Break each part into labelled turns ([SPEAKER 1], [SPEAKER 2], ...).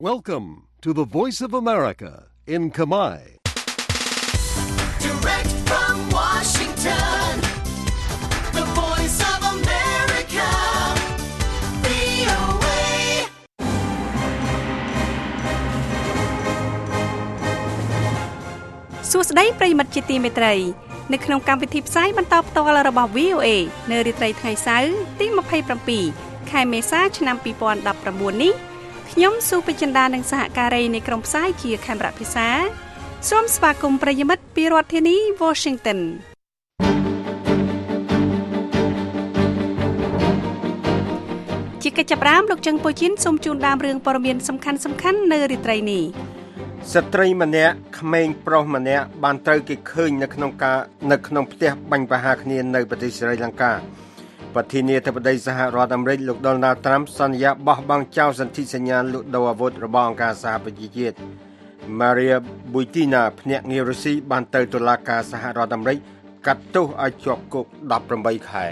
[SPEAKER 1] Welcome to the Voice of America in Khmer.
[SPEAKER 2] Direct from Washington, the Voice of America, VOA.
[SPEAKER 3] សួស្តីប្រិយមិត្តជាទីមេត្រីនៅក្នុងកម្មវិធីផ្សាយបន្តផ្ទាល់របស់ VOA នៅរាត្រីថ្ងៃសៅរ៍ទី27ខែមេសាឆ្នាំ2019នេះខ្ញុំស៊ូពេជ្រចិន្តានិងសហការីនៃក្រុមផ្សាយជាខេមរៈភិសាសូមស្វាគមន៍ប្រិយមិត្តពីរដ្ឋធានី Washington ជាកិច្ចចាប់ផ្ដើមលោកចឹងប៉ូជីនសូមជូនដើមរឿងព័ត៌មានសំខាន់ៗនៅរាត្រីនេះ
[SPEAKER 4] ស្ត្រីម្នាក់ក្មេងប្រុសម្នាក់បានត្រូវគេឃើញនៅក្នុងផ្ទះបាញ់ប្រហារគ្នានៅប្រទេសស្រីលង្កាប្រធានាធិបតីសហរដ្ឋអាមេរិកលោក Donald Trump សន្យាបោះបង់ចោលសន្ធិសញ្ញាលក់ដូរអាវុធរបស់អង្គការសហប្រជាជាតិ Maria Butina ភ្នាក់ងាររុស្ស៊ីបានទៅតុលាការសហរដ្ឋអាមេរិកកាត់ទោសឲ្យជាប់គុក18ខែ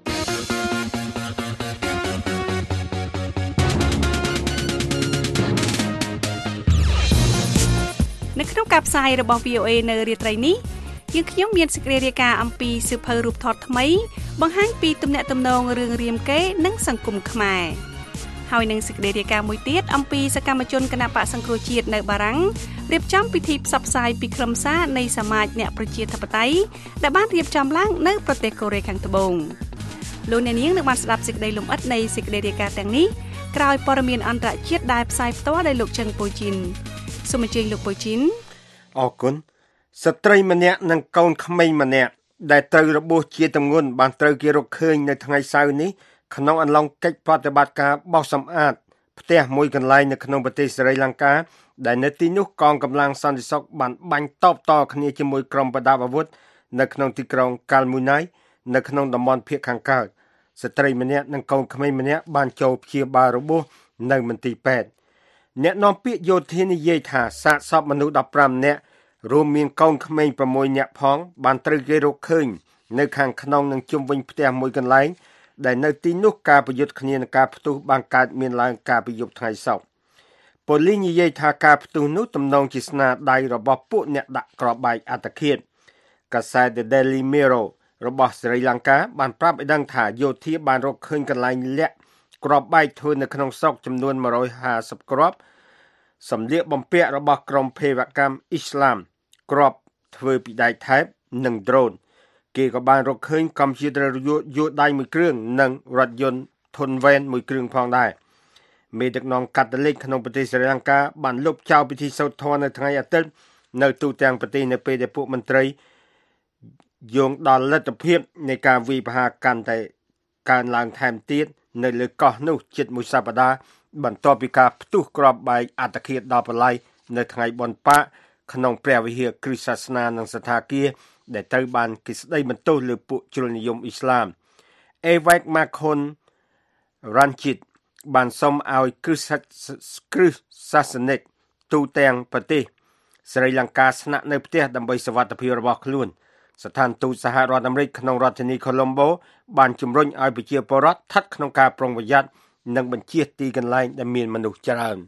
[SPEAKER 3] នៅក្នុងការផ្សាយរបស់ VOA នៅរាត្រីនេះយើងខ្ញុំមានសេចក្តីរាយការណ៍អំពីសៀវភៅរូបថតថ្មីបង្ហាញពីទំនាក់ទំនងរឿងរាមកេរ្តិ៍និងសង្គមខ្មែរហើយនឹងសេចក្តីរាយការណ៍មួយទៀតអំពីសកម្មជនគណបកសង្គ្រោះជាតិនៅបារាំងរៀបចំពិធីផ្សព្វផ្សាយពីខ្លឹមសារនៃសមាជអ្នកប្រជាធិបតេយ្យដែលបានរៀបចំឡើងនៅប្រទេសកូរ៉េខាងត្បូងលោកអ្នកនាងនឹងបានស្ដាប់សេចក្តីលម្អិតនៃសេចក្តីរាយការណ៍ទាំងនេះក្រោយព័ត៌មានអន្តរជាតិដែលផ្សាយផ្ទាល់ដោយលោកចឹងប៉ូជីនសូមអញ្ជើញលោកប៉ូជីន
[SPEAKER 4] អរគុណស្ត្រីម្នាក់និងកូនក្មេងម្នាក់ដែលត្រូវរបួសជាទម្ងន់បានត្រូវគេរកឃើញនៅថ្ងៃសៅរ៍នេះក្នុងអំឡុងកិច្ចប្រតិបត្តិការបោសសម្អាតផ្ទះមួយកន្លែងនៅក្នុងប្រទេសស្រីលង្កាដែលនៅទីនោះកងកម្លាំងសន្តិសុខបានបាញ់តបតគ្នាជាមួយក្រុមប្រដាប់អាវុធនៅក្នុងទីក្រុងកាល់មូណៃនៅក្នុងតំបន់ភាគខាងកើតស្ត្រីម្នាក់និងកូនក្មេងម្នាក់បានចូលព្យាបាលរបួសនៅមន្ទីរពេទ្យអ្នកនាំពាក្យយោធានិយាយថាសាកសពមនុស្ស15នាក់រួមមានកូនក្មេង6នាក់ផងបានត្រូវគេរកឃើញនៅខាងក្នុងនិងជុំវិញផ្ទះមួយកន្លែងដែលនៅទីនោះការប្រយុទ្ធគ្នានឹងការផ្ទុះបានកើតមានឡើងកាលពីយប់ថ្ងៃសុក្រប៉ូលីសនិយាយថាការផ្ទុះនោះទំនងជាស្នាដៃរបស់ពួកអ្នកដាក់គ្រាប់បែកអត្តឃាតកាសែត The Daily Mirror របស់ស្រីលង្កាបានប្រាប់ឲ្យដឹងថាយោធាបានរកឃើញកន្លែងលាក់គ្រាប់បែកធ្វើនៅក្នុងស្រុកចំនួន150គ្រាប់សម្លៀកបំពាក់របស់ក្រុមភេរវកម្មអ៊ីស្លាមគ្រាប់ធ្វើពីដែកថែបនិងដ្រូនគេក៏បានរកឃើញកុំព្យូទ័រយួរដៃមួយគ្រឿងនិងរថយន្តធុនវែនមួយគ្រឿងផងដែរមេដឹកនាំកាតូលិកក្នុងប្រទេសស្រីលង្កាបានលុបចោលពិធីសូត្រធម៌នៅថ្ងៃអាទិត្យនៅទូទាំងប្រទេសនៅពេលដែលពួកមន្ត្រីយោងដល់លទ្ធភាពនៃការវាយប្រហារកាន់តែកើនឡើងថែមទៀតនៅលើកោះនោះជិតមួយសប្តាហ៍បន្ទាប់ពីការផ្ទុះគ្រាប់បែកអត្តឃាតដល់បល័យនៅថ្ងៃបុណ្យប៉ាក្នុងព្រះវិហារគ្រិស្តសាសនានិងសទ្ធាគារដែលត្រូវបានគេស្ដីបន្ទោសលើពួកជ្រុលនិយមអ៊ីស្លាមអេវ៉េកម៉ាខុនរ៉ាន់ជីតបានសុំឲ្យគ្រិស្តសាសនិកទូទាំងប្រទេសស្រីលង្កាស្នាក់នៅផ្ទះដើម្បីសុវត្ថិភាពរបស់ខ្លួនស្ថានទូតសហរដ្ឋអាមេរិកក្នុងរដ្ឋធានី Colombo បានជំរុញឲ្យប្រជាពលរដ្ឋស្ថិតក្នុងការប្រុងប្រយ័ត្ននិងបញ្ជៀសទីកន្លែងដែលមានមនុស្សច្រើន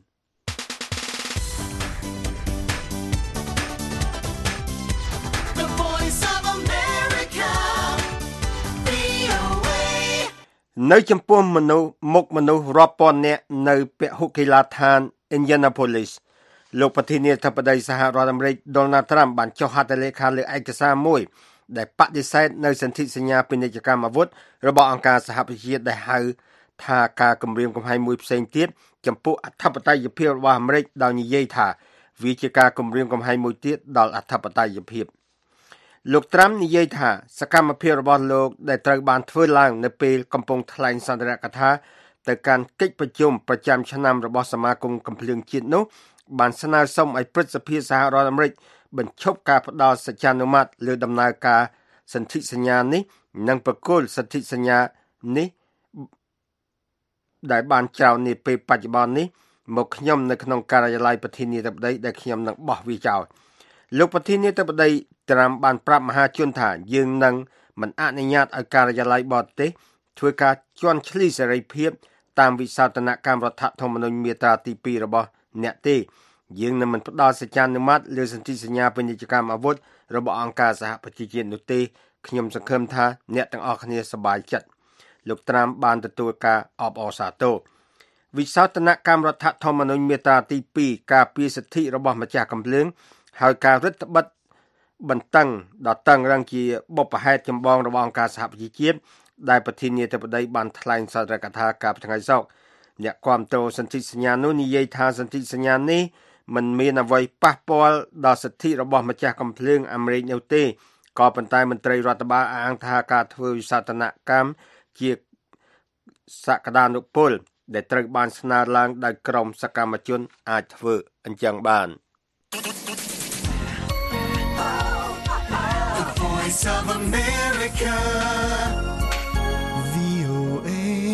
[SPEAKER 4] នៅចំពោះមនុស្សរាប់ពាន់នាក់នៅពហុកីឡដ្ឋាន Indianapolis លោកប្រធានាធិបតីសហរដ្ឋអាមេរិក Donald Trump បានចុះហត្ថលេខាលើឯកសារមួយដែលបដិសេធនៅសន្ធិសញ្ញាពាណិជ្ជកម្មអាវុធរបស់អង្គការសហប្រជាជាតិដែលហៅថាការគម្រាមកំហែងមួយផ្សេងទៀតចំពោះអធិបតេយ្យភាពរបស់អាមេរិកដោយនិយាយថាវាជាការគម្រាមកំហែងមួយទៀតដល់អធិបតេយ្យភាពលោកត្រាំនិយាយថាសកម្មភាពរបស់លោកដែលត្រូវបានធ្វើឡើងនៅពេលកំពុងថ្លែងសន្ទរកថាទៅកាន់កិច្ចប្រជុំប្រចាំឆ្នាំរបស់សមាគមកំភ្លើងជាតិនោះបានស្នើសុំឲ្យព្រឹទ្ធសភាសហរដ្ឋអាមេរិកបញ្ឈប់ការផ្ដល់សច្ចានុមត្តលើដំណើរការសន្ធិសញ្ញានេះនិងប្រគល់សន្ធិសញ្ញានេះដែលបានចោលនាពេលបច្ចុប្បន្ននេះមកខ្ញុំនៅក្នុងការិយាល័យប្រធានាធិបតីដែលខ្ញុំនឹងបោះវាចោលលោកប្រធានាធិបតីត្រាំបានប្រាប់មហាជនថាយើងនឹងមិនអនុញ្ញាតឲ្យការិយាល័យបរទេសធ្វើការជន់ឈ្លីសេរីភាពតាមវិសោធនកម្មរដ្ឋធម្មនុញ្ញមាត្រាទី2របស់អ្នកទេយើងនឹងមិនផ្ដល់សេចក្ដីអនុម័តលើសន្ធិសញ្ញាពាណិជ្ជកម្មអាវុធរបស់អង្គការសហប្រជាជាតិនោះទេខ្ញុំសង្ឃឹមថាអ្នកទាំងអស់គ្នាសប្បាយចិត្តលោកត្រាំបានទទួលការអបអរសាទរវិសោធនកម្មរដ្ឋធម្មនុញ្ញមាត្រាទី2ការពារសិទ្ធិរបស់ម្ចាស់កំភ្លើងហើយការរឹតបន្តឹងបន្តឹងដល់តឹងរឹងជាបុព្វហេតុចម្បងរបស់អង្គការសហប្រជាជាតិដែលប្រធានាធិបតីបានថ្លែងសាទរកថាកាលពីថ្ងៃសុក្រអ្នកគាំទ្រសន្ធិសញ្ញានោះនិយាយថាសន្ធិសញ្ញានេះមិនមានអ្វីប៉ះពាល់ដល់សិទ្ធិរបស់ម្ចាស់កំភ្លើងអាមេរិកនោះទេក៏ប៉ុន្តែមន្ត្រីរដ្ឋបាលអាងថាការធ្វើវិសោធនកម្មជាសក្តានុពលដែលត្រូវបានស្នើឡើងដោយក្រុមសកម្មជនអាចធ្វើអញ្ចឹងបាន
[SPEAKER 2] Voice of America VOA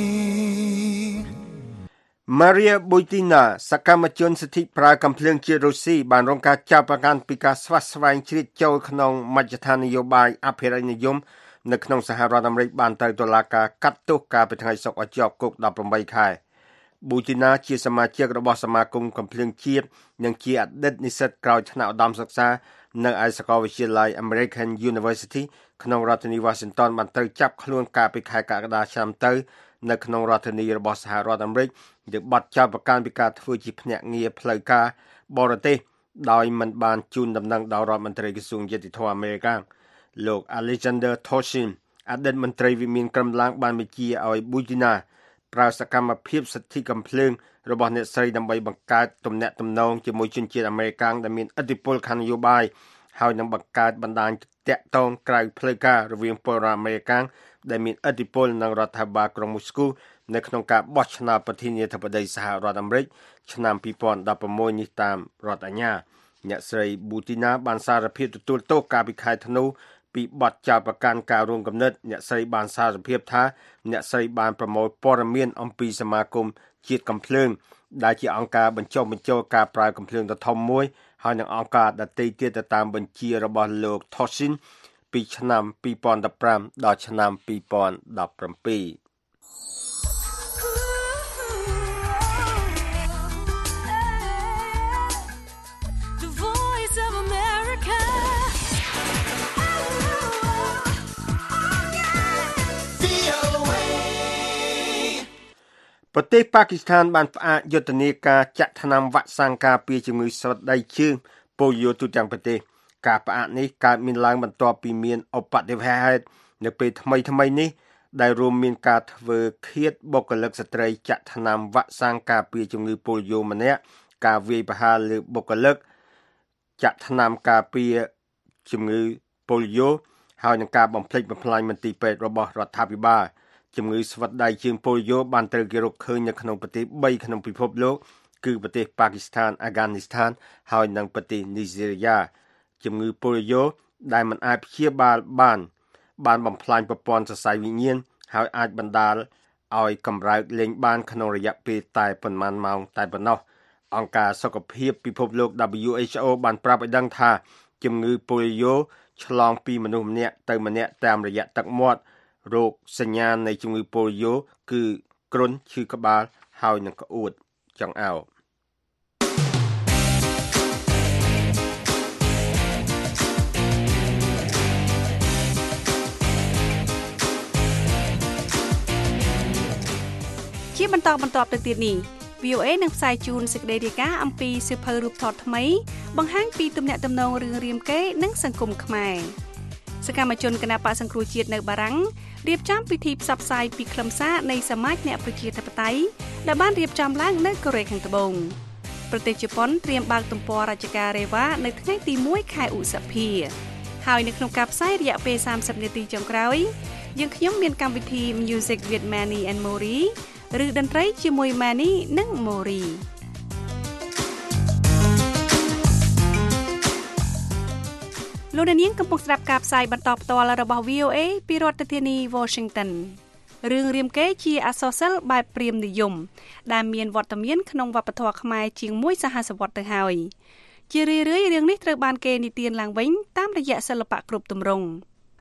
[SPEAKER 4] Maria Butina សកម្មជនសិទ្ធិប្រើកាំភ្លើងជាតិរុស្ស៊ីបានរងការចាប់ប្រកាន់ពីការស្វាស្វែងជ្រៀតចូលក្នុងមជ្ឈដ្ឋាននយោបាយអភិរក្សនិយមនៅក្នុងសហរដ្ឋអាមេរិកបានទៅតុលាការកាត់ទោសកាលពីថ្ងៃសុក្រឲ្យជាប់គុក18ខែ Butina ជាសមាជិករបស់សមាគមកាំភ្លើងជាតិនិងជាអតីតនិស្សិតក្រោយថ្នាក់ឧត្តមសិក្សានៅឯសាកលវិទ្យាល័យ American University ក្នុងរដ្ឋធានី Washington បានត្រូវចាប់ខ្លួនកាលពីខែកក្កដាឆ្នាំទៅនៅក្នុងរដ្ឋធានីរបស់សហរដ្ឋអាមេរិកដែលបាត់ចោទប្រកាន់ពីការធ្វើជាភ្នាក់ងារផ្លូវការបរទេសដោយមិនបានជូនដំណឹងដល់រដ្ឋមន្ត្រីក្រសួងយុតិធម៌អាមេរិកលោក Alexander Torshin អតីតមន្ត្រីវិមានក្រមឡើងបានបញ្ជាឲ្យ Butina ប្រើសកម្មភាពសិទ្ធិកំភ្លើងរបស់អ្នកស្រីដើម្បីបង្កើតទំនាក់ទំនងជាមួយជនជាតិអាមេរិកដែលមានឥទ្ធិពលខាងនយោបាយហើយនឹងបង្កើតបណ្ដាញតាក់ទងក្រៅផ្លូវការរវាងពលរដ្ឋអាមេរិកដែលមានឥទ្ធិពលនឹងរដ្ឋាភិបាលក្រុងមូស្គូនៅក្នុងការបោះឆ្នោតប្រធានាធិបតីសហរដ្ឋអាមេរិកឆ្នាំ2016នេះតាមរដ្ឋអាជ្ញាអ្នកស្រី Butina បានសារភាពទទួលទោសកាលពីខែធ្នូពីបទចោទប្រកាន់ការរួមគំនិតអ្នកស្រីបានសារភាពថាអ្នកស្រីបានប្រមូលព័ត៌មានអំពីសមាគមជាតិកំភ្លើងដែលជាអង្គការបញ្ចុះបញ្ចូលការប្រើកំភ្លើងដ៏ធំមួយហើយនឹងអង្គការដទៃទៀតទៅតាមបញ្ជារបស់លោក Toshin ពីឆ្នាំ2015ដល់ឆ្នាំ2017ប្រទេសប៉ាគីស្ថានបានផ្អាកយុទ្ធនាការចាក់ថ្នាំវ៉ាក់សាំងការពារជំងឺស្រដីជើងប៉ូលីយ៉ូទូទាំងប្រទេសការផ្អាកនេះកើតមានឡើងបន្ទាប់ពីមានឧបទ្ទវហេតុនៅពេលថ្មីនេះដែលរួមមានការធ្វើឃាតបុគ្គលិកស្ត្រីចាក់ថ្នាំវ៉ាក់សាំងការពារជំងឺប៉ូលីយ៉ូម្នាក់ការវាយប្រហារលើបុគ្គលិកចាក់ថ្នាំការពារជំងឺប៉ូលីយ៉ូហើយនឹងការបំផ្លិចបំផ្លាញមន្ទីរពេទ្យរបស់រដ្ឋាភិបាលជំងឺស្វិតដៃជើងប៉ូលីយ៉ូបានត្រូវគេរកឃើញនៅក្នុងប្រទេស3ក្នុងពិភពលោកគឺប្រទេសប៉ាគីស្ថានអាហ្គានីស្ថានហើយនិងប្រទេសនីហ្សេរីយ៉ាជំងឺប៉ូលីយ៉ូដែលមិនអាចព្យាបាលបានបំផ្លាញប្រព័ន្ធសរសៃវិញ្ញាណហើយអាចបណ្ដាលឲ្យកម្រើកលែងបានក្នុងរយៈពេលតែប៉ុន្មានម៉ោងតែប៉ុណ្ណោះអង្គការសុខភាពពិភពលោក WHO បានប្រាប់ឲ្យដឹងថាជំងឺប៉ូលីយ៉ូឆ្លងពីមនុស្សម្នាក់ទៅម្នាក់តាមរយៈទឹកមាត់រោគសញ្ញានៃជំងឺប៉ូលីយ៉ូគឺគ្រុនឈឺក្បាលហើយនឹងក្អួតចង្អោរ
[SPEAKER 3] ជាបន្តទៅទៀតនេះ VOA នឹងផ្សាយជូនសេចក្តីរាយការណ៍អំពីសៀវភៅរូបថតថ្មីបង្ហាញពីទំនាក់ទំនងរឿងរាមកេរ្តិ៍និងសង្គមខ្មែរសកម្មជនគណបក្សសង្គ្រោះជាតិនៅបារាំងរៀបចំពិធីផ្សព្វផ្សាយពីខ្លឹមសារនៃសមាជអ្នកប្រជាធិបតេយ្យដែលបានរៀបចំឡើងនៅកូរ៉េខាងត្បូងប្រទេសជប៉ុនត្រៀមបើកទំព័ររជ្ជការីវ៉ានៅថ្ងៃទី1ខែឧសភាហើយនៅក្នុងការផ្សាយរយៈពេល30នាទីចុងក្រោយយើងខ្ញុំមានកម្មវិធី Music with Manny and Mori ឬតន្ត្រីជាមួយ Manny និង Moriលោកនាងកំពុងស្ដាប់ការផ្សាយបន្តផ្ទាល់របស់ VOA ពីរដ្ឋធានី Washington រឿងរាមកេរ្តិ៍ជាអក្សរសិល្ប៍បែបព្រាហ្មណ៍និយមដែលមានវត្តមានក្នុងវប្បធម៌ខ្មែរជាង1សហសវត្សរ៍ទៅហើយជារឿយៗរឿងនេះត្រូវបានគេនិទានឡើងវិញតាមរយៈសិល្បៈគ្រប់ទម្រង់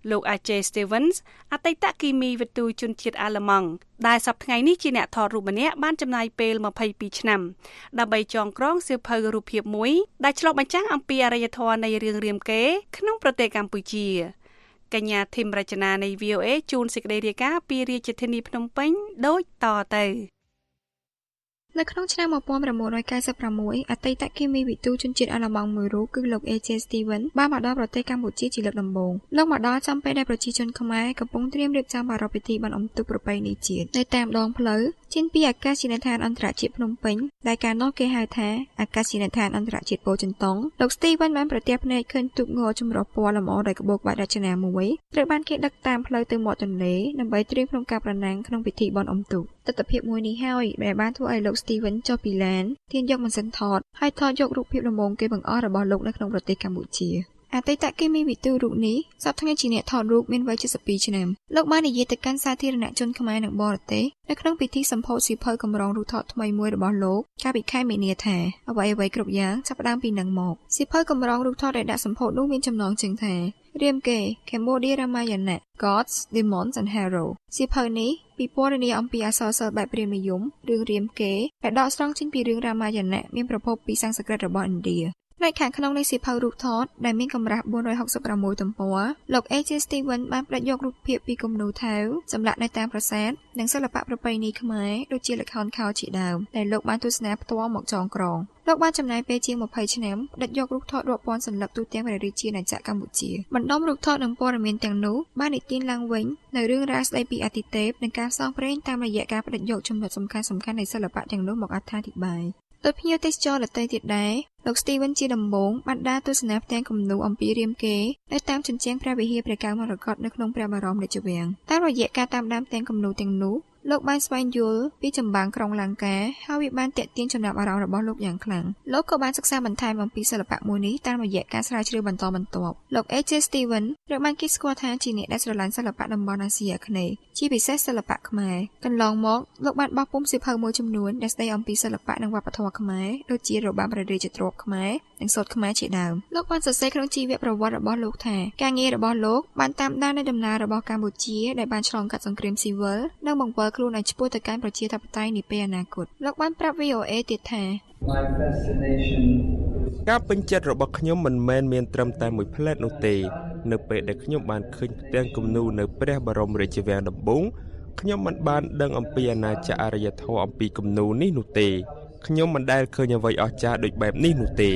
[SPEAKER 3] លោក A.J. Stevens អតីតគីមីវិទូជនជាតិអាល្លឺម៉ង់ដែលសប្តាហ៍នេះជាអ្នកថតរូបម្នាក់បានចំណាយពេល22ឆ្នាំដើម្បីចងក្រងសៀវភៅរូបភាពមួយដែលឆ្លុះបញ្ចាំងអំពីអរិយធម៌នៃរឿងរាមកេរ្តិ៍ក្នុងប្រទេសកម្ពុជាកញ្ញាធីមរចនានៃ VOA ជូនសេចក្តីរាយការណ៍ពីរាជធានីភ្នំពេញដូចតទៅ
[SPEAKER 5] នៅក្នុងឆ្នាំ1996អតីតគីមីវិទូជនជាតិអាល្លឺម៉ង់មួយរូបគឺលោក A.J. Stevens បានមកដល់ប្រទេសកម្ពុជាជាលើកដំបូងលោកមកដល់ចំពេលដែលប្រជាជនខ្មែរកំពុងត្រៀមរៀបចំប្រារព្ធពិធីបុណ្យអុំទូកប្រពៃណីជាតិនៅតាមដងផ្លូវចេញពីអាកាសយានដ្ឋានអន្តរជាតិភ្នំពេញដែលកាលនោះគេហៅថាអាកាសយានដ្ឋានអន្តរជាតិពោធិ៍ចិនតុងលោក Stevens បានប្រទះភ្នែកឃើញទូកងចម្រុះពណ៌លម្អដោយក្បូរក្បាច់រចនាមួយត្រូវបានគេដឹកតាមផ្លូវទៅមាត់ទន្លេដើម្បីត្រៀមក្នុងការប្រណាំងក្នុងពិធីបុណ្យអុំទូកទស្សនវិជ្ជាមួយនេះហើយដែលបានធ្វើឲ្យលោក Stevens ចុះពីឡានទាញយកម៉ាស៊ីនថតហើយថតយករូបភាពដំបូងគេបង្អស់របស់លោកនៅក្នុងប្រទេសកម្ពុជាអតីតគីមីវិទូរូបនេះសប្តាហ៍ថ្ងៃជាអ្នកថតរូបមានវ័យ72ឆ្នាំលោកបាននិយាយទៅកាន់សាធារណជនខ្មែរនិងបរទេសនៅក្នុងពិធីសម្ពោធសៀវភៅកម្រងរូបថតថ្មីមួយរបស់លោកកាលពីខែមីនាថាអ្វីៗគ្រប់យ៉ាងចាប់ផ្ដើមពីនឹងមកសៀវភៅកម្រងរូបថតដែលដាក់សម្ពោធនោះមានចំណងជើងថារាមកេរ្តិ៍ Cambodia Ramayana Gods Demons and Heroes សៀវភៅនេះពិពណ៌នាអំពីអក្សរសិល្ប៍បែបព្រាហ្មណ៍និយមរឿងរាមកេរ្តិ៍ដែលដកស្រង់ចេញពីរឿងរាមាយណៈមានប្រភពពីសំស្ក្រឹតរបស់ឥណ្ឌាផ្នែកខាងក្នុងនៃសៀវភៅរូបថតដែលមានកម្រាស់466ទំព័រលោក A.J. Stevens បានផ្ដិតយករូបភាពពីគំនូរថែវចម្លាក់នៅតាមប្រាសាទនិងសិល្បៈប្រពៃណីខ្មែរដូចជាល្ខោនខោលជាដើមដែលលោកបានទស្សនាផ្ទាល់មកចងក្រងលោកបានចំណាយពេលជាង20ឆ្នាំផ្ដិតយករូបថតរាប់ពាន់សន្លឹកទូទាំងព្រះរាជាណាចក្រកម្ពុជាបណ្ដុំរូបថតនិងព័ត៌មានទាំងនោះបាននិទានឡើងវិញនៅរឿងរ៉ាវស្ដីពីអាទិទេពនិងការផ្សងព្រេងតាមរយៈការផ្ដិតយកចំណុចសំខាន់ៗនៃសិល្បៈទាំងនោះមកអត្ថាធិប្បាយដោយភ្ញៀវទេសចរដទៃទៀតដែរលោក Stevens ជាដំបូងបានដើរទស្សនាផ្ទាំងគំនូរអំពីរាមកេរ្តិ៍នៅតាមជញ្ជាំងព្រះវិហារព្រះកែវមរកតនៅក្នុងព្រះបរមរាជវាំងតាមរយៈការតាមដានផ្ទាំងគំនូរទាំងនោះលោកបានស្វែងយល់ពីចម្បាំងក្រុងលង្កាហើយវាបានទាក់ទាញចំណាប់អារម្មណ៍របស់លោកយ៉ាងខ្លាំងលោកក៏បានសិក្សាបន្ថែមអំពីសិល្បៈមួយនេះតាមរយៈការស្រាវជ្រាវបន្តបន្ទាប់លោក A.J. Stevens ត្រូវបានគេស្គាល់ថាជាអ្នកដែលស្រឡាញ់សិល្បៈតំបន់អាស៊ីអាគ្នេយ៍ជាពិសេសសិល្បៈខ្មែរកន្លងមកលោកបានបោះពុម្ពសៀវភៅមួយចំនួនដែលស្ដីអំពីសិល្បៈនិងវប្បធម៌ខ្មែរដូចជារបាំព្រះរាជទ្រព្យខ្មែរនិងសូត្រខ្មែរជាដើមលោកបានសរសេរក្នុងជីវប្រវត្តិរបស់លោកថាការងាររបស់លោកបានតាមដាននៅដំណើររបស់កម្ពុជាដែលបានឆ្លងកាត់សង្គ្រាមស៊ីវិលនិងបង្វិលខ្លួនឲ្យឆ្ពោះទៅកាន់ប្រជាធិបតេយ្យនាពេលអនាគតលោកបានប្រាប់ VOA ទៀតថា
[SPEAKER 6] ការពេញចិត្តរបស់ខ្ញុំមិនមែនមានត្រឹមតែមួយផ្លែតនោះទេនៅពេលដែលខ្ញុំបានឃើញផ្ទាំងគំនូរនៅព្រះបរមរាជវាំងដំបូងខ្ញុំមិនបានដឹងអំពីអាណាចក្រអរិយធម៌អំពីគំនូរនេះនោះទេខ្ញុំមិនដែលឃើញអ្វីអស្ចារ្យដូចបែបនេះនោះទេ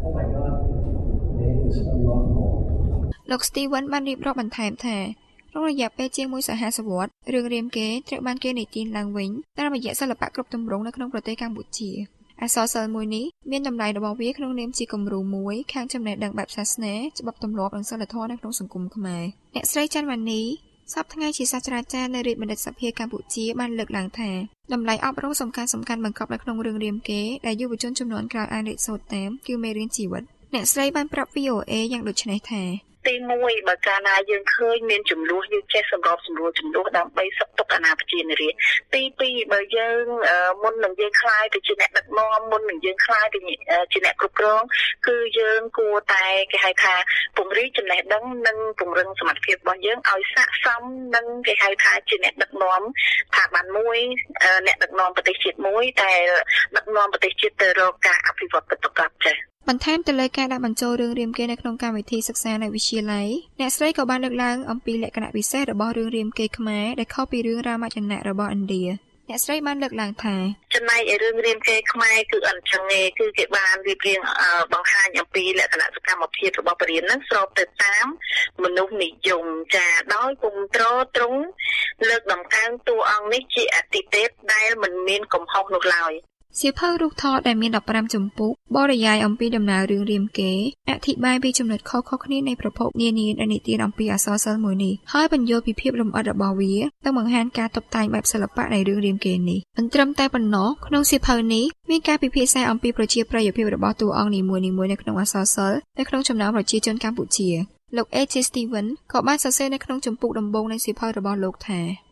[SPEAKER 5] លោក Stevens បានរៀបរាប់បន្ថែមថាក្នុងរយៈពេលជាង1សហសវត្សរ៍រឿងរាមកេរ្តិ៍ត្រូវបានគេនិទានឡើងវិញតាមរយៈសិល្បៈគ្រប់ទម្រង់នៅក្នុងប្រទេសកម្ពុជាអក្សរសិល្ប៍មួយនេះមានតម្លៃរបស់វាក្នុងនាមជាគំរូមួយខាងចំណេះដឹងបែបសាសនាច្បាប់ទម្លាប់និងសីលធម៌នៅក្នុងសង្គមខ្មែរអ្នកស្រីច័ន្ទវណ្ណីសប្តាហ៍ថ្ងៃជាសាស្ត្រាចារ្យនៅរាជបណ្ឌិតសភាកម្ពុជាបានលើកឡើងថាតម្លៃអប់រំសំខាន់ៗបង្កប់នៅក្នុងរឿងរាមកេរ្តិ៍ដែលយុវជនជំនាន់ក្រោយអាចរៀនសូត្រតាមគឺមេរៀនជីវិតអ្នកស្រីបានប្រាប់ VOA យ៉ាងដូចនេះថា
[SPEAKER 7] ទី1បើកាលណាយើងឃើញមានចំនួនយើងចេះសម្របសម្រួលចំនួនដើម្បីសុខទុក្ខអាណាប្រជានារីទី2បើយើងមុននឹងយើងខ្លាយទៅជាអ្នកដឹកនាំមុននឹងយើងខ្លាយទៅជាអ្នកគ្រប់គ្រងគឺយើងគួរតែគេហៅថាពង្រីកចំណេះដឹងនិងពង្រឹងសមត្ថភាពរបស់យើងឲ្យស័ក្តិសមនឹងគេហៅថាជាអ្នកដឹកនាំស្ថាប័នមួយអ្នកដឹកនាំប្រទេសជាតិមួយតែដឹកនាំប្រទេសជាតិទៅរកការអភិវឌ្ឍពិតប្រាកដចា៎
[SPEAKER 5] បន្ថែមទៅលើការដាក់បញ្ចូលរឿងរាមកេរ្តិ៍នៅក្នុងកម្មវិធីសិក្សានៅវិទ្យាល័យអ្នកស្រីក៏បានលើកឡើងអំពីលក្ខណៈពិសេសរបស់រឿងរាមកេរ្តិ៍ខ្មែរដែលខុសពីរឿងរាមាយណៈរបស់ឥណ្ឌាអ្នកស្រីបានលើកឡើងថា
[SPEAKER 7] ចំណែករឿងរាមកេរ្តិ៍ខ្មែរគឺអញ្ចឹងឯងគឺគេបានរៀបរៀងបង្ហាញអំពីលក្ខណៈសកម្មភាពរបស់បរិញ្ញានឹងស្របទៅតាមមនុស្សនិយមចាដោយគំត្រត្រង់លើកដំកើងតួអង្គនេះជាអាទិទេពដែលមិនមានកំហុសនោះឡើយ
[SPEAKER 5] សៀវភៅរូបថតដែលមាន15ជំពូកបរិយាយអំពីដំណើររឿងរាមកេរ្តិ៍អធិប្បាយពីចំណុចខុសៗគ្នានៃប្រភពនានាដែលនិទានអំពីអក្សរសិល្ប៍មួយនេះហើយបញ្យល់ពីភាពលម្អិតរបស់វានិងបង្ហាញការតុបតែងបែបសិល្បៈនៃរឿងរាមកេរ្តិ៍នេះមិនត្រឹមតែប៉ុណ្ណោះក្នុងសៀវភៅនេះមានការពិភាក្សាអំពីប្រជាប្រិយភាពរបស់តួអង្គនីមួយៗនៅក្នុងអក្សរសិល្ប៍នៅក្នុងចំណោមប្រជាជនកម្ពុជាលោក A.J. Stevens ក៏បានសរសេរនៅក្នុងជំពូកដំបូងនៃសៀវភៅរបស់លោកថា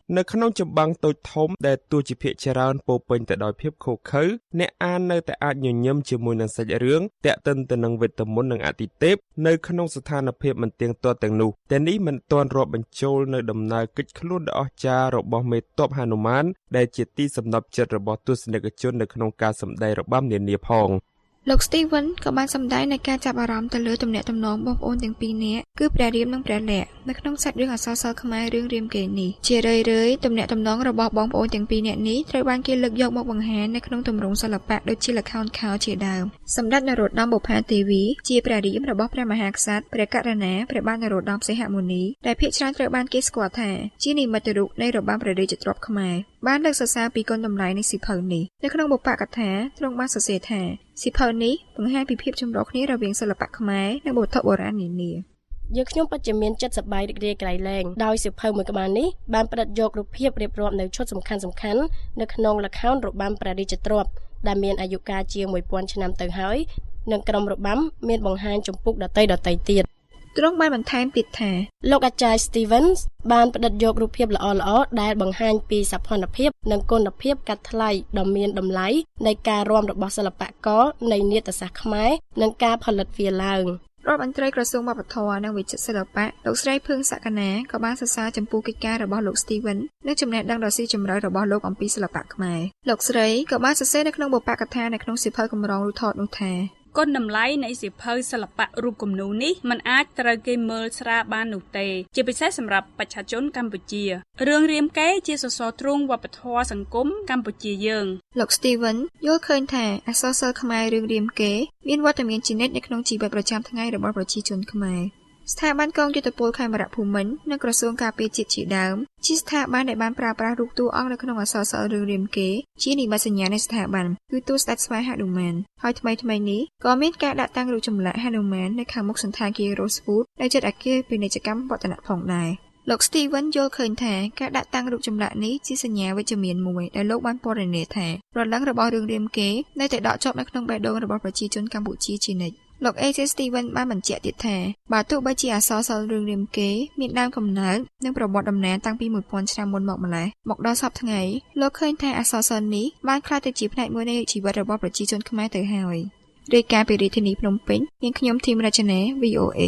[SPEAKER 6] នៅក្នុងចម្បាំងតូចធំដែលទោះជាភាគច្រើនពោពេញទៅដោយភាពខុសខើអ្នកអាននៅតែអាចញញឹមជាមួយនឹងសាច់រឿងតាក់ទិនទៅនឹងវេទមន្តនិងអាទិទេពនៅក្នុងស្ថានភាពមិនទៀងទាត់ទាំងនោះតែនេះមិនទាន់រាប់បញ្ចូលនៅដំណើរកិច្ចខ្លួនដ៏អស្ចារ្យរបស់មេទ័ពហនុមានដែលជាទីសំណប់ចិត្តរបស់ទស្សនិកជននៅក្នុងការសម្ដែងរបាំនានាផង
[SPEAKER 5] លោក Steven ក៏បានសម្ដែងនៃការចាប់អារម្មណ៍ទៅលើទំនាក់ទំនងបងប្អូនទាំងពីរនាក់គឺព្រះរាមនិងព្រះលក្សណ៍នៅក្នុងសាច់រឿងអក្សរសិល្ប៍ខ្មែររឿងរាមកេរ្តិ៍នេះជារឿយៗទំនាក់ទំនងរបស់បងប្អូនទាំងពីរនាក់នេះត្រូវបានគេលើកយកមកបង្ហាញនៅក្នុងទម្រង់សិល្បៈដូចជាល្ខោនខោលជាដើមសម្ដេចនរោត្តមបុប្ផាទេវីជាព្រះរាមរបស់ព្រះមហាក្សត្រព្រះករុណាព្រះបាទនរោត្តមសីហមុនីដែលភាគច្រើនត្រូវបានគេស្គាល់ថាជានិមិត្តរូបនៃរបាំព្រះរាជទ្រព្យខ្មែរបានលើកសរសើរពីគុណតម្លៃនៃសៀវភៅនេះនៅក្នុងបុព្វកថាទ្រង់បានសរសេរថាសៀវភៅនេះបង្ហាញពីភាពចម្រុះគ្នារវាងសិល្បៈខ្មែរនិងវត្ថុបុរាណនានា
[SPEAKER 8] យើងខ្ញុំពិតជាមានចិត្តសប្បាយរីករាយក្រៃលែងដោយសៀវភៅមួយក្បាលនេះបានផ្ដិតយករូបភាពរៀបរាប់នៅឈុតសំខាន់ៗនៅក្នុងល្ខោនរបាំព្រះរាជទ្រព្យដែលមានអាយុកាលជាង 1000 ឆ្នាំទៅហើយនិងក្រុមរបាំមានបង្ហាញចម្ពោះដតីទៀត
[SPEAKER 5] ទ្រង់បានបន្ថែមទៀតថា
[SPEAKER 8] លោកអាចារ្យ Stevens បានផ្ដិតយករូបភាពល្អៗដែលបង្ហាញពីសោភ័ណភាពនិងគុណភាពកាត់ថ្លៃដ៏មានតម្លៃនៃការរាំរបស់សិល្បករនៃនាដសាស្ត្រខ្មែរនិងការផលិតវាឡើង
[SPEAKER 5] រដ្ឋមន្ត្រីក្រសួងវប្បធម៌និងវិចិត្រសិល្បៈលោកស្រីភឿងសក្កណាក៏បានសរសើរចំពោះកិច្ចការរបស់លោក Steven និងចំណេះដឹងដ៏ស៊ីជម្រៅរបស់លោកអំពីសិល្បៈខ្មែរលោកស្រីក៏បានសរសេរនៅក្នុងបុព្វកថានៅក្នុងសៀវភៅកម្រងរូបថតនោះថា
[SPEAKER 3] គុណតម្លៃនៃសៀវភៅសិល្បៈរូបគំនូរនេះมันអាចត្រូវគេមើលស្រាលបាននោះទេជាពិសេសសម្រាប់បច្ចុប្បន្នជនកម្ពុជារឿងរាមកេរ្តិ៍ជាសសរទ្រូងវប្បធម៌សង្គមកម្ពុជាយើង
[SPEAKER 5] លោក Steven យល់ឃើញថាអក្សរសិល្ប៍ខ្មែររឿងរាមកេរ្តិ៍មានវត្តមានជានិច្ចនៅក្នុងជីវិតប្រចាំថ្ងៃរបស់ប្រជាជនខ្មែរស្ថាប័នកងយោធពលខេមរភូមិន្ទនិងក្រសួងការពារជាតិជាដើមជាស្ថាប័នដែលបានប្រើប្រាស់រូបតួអង្គនៅក្នុងអក្សរសិល្ប៍រឿងរាមកេរ្តិ៍ជានិមិត្តសញ្ញានៃស្ថាប័នគឺតួស្ដេចស្វាយហនុមានហើយថ្មីនេះក៏មានការដាក់តាំងរូបចម្លាក់ហនុមាននៅខាងមុខសន្តាគារ Rosewood ដែលជិតអគារពាណិជ្ជកម្មវឌ្ឍនៈផងដែរលោក Steven យល់ឃើញថាការដាក់តាំងរូបចម្លាក់នេះជាសញ្ញាវិជ្ជមានមួយដែលលោកបានពណ៌នាថាព្រលឹងរបស់រឿងរាមកេរ្តិ៍នៅតែដកជាប់នៅក្នុងបេះដូងរបស់ប្រជាជនកម្ពុជាជានិច្ចលោក A.J. Steven បានបញ្ជាក់ទៀតថាបើទោះបីជាអក្សរសិល្ប៍រឿងរាមកេរ្តិ៍មានដើមកំណើតនិងប្រវត្តិដំណើរតាំងពី 1000 ឆ្នាំមុនមកម្ល៉េះមកដល់សព្វថ្ងៃលោកឃើញថាអក្សរសិល្ប៍នេះបានក្លាយទៅជាផ្នែកមួយនៃជីវិតរបស់ប្រជាជនខ្មែរទៅហើយរាយការណ៍ពីរាជធានីភ្នំពេញនាងខ្ញុំធីមរចនា VOA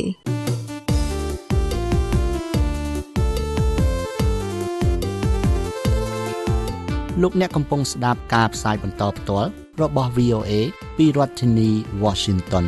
[SPEAKER 9] លោកអ្នកកំពុងស្ដាប់ការផ្សាយបន្តផ្ទាល់របស់ VOA ពីរដ្ឋធានី Washington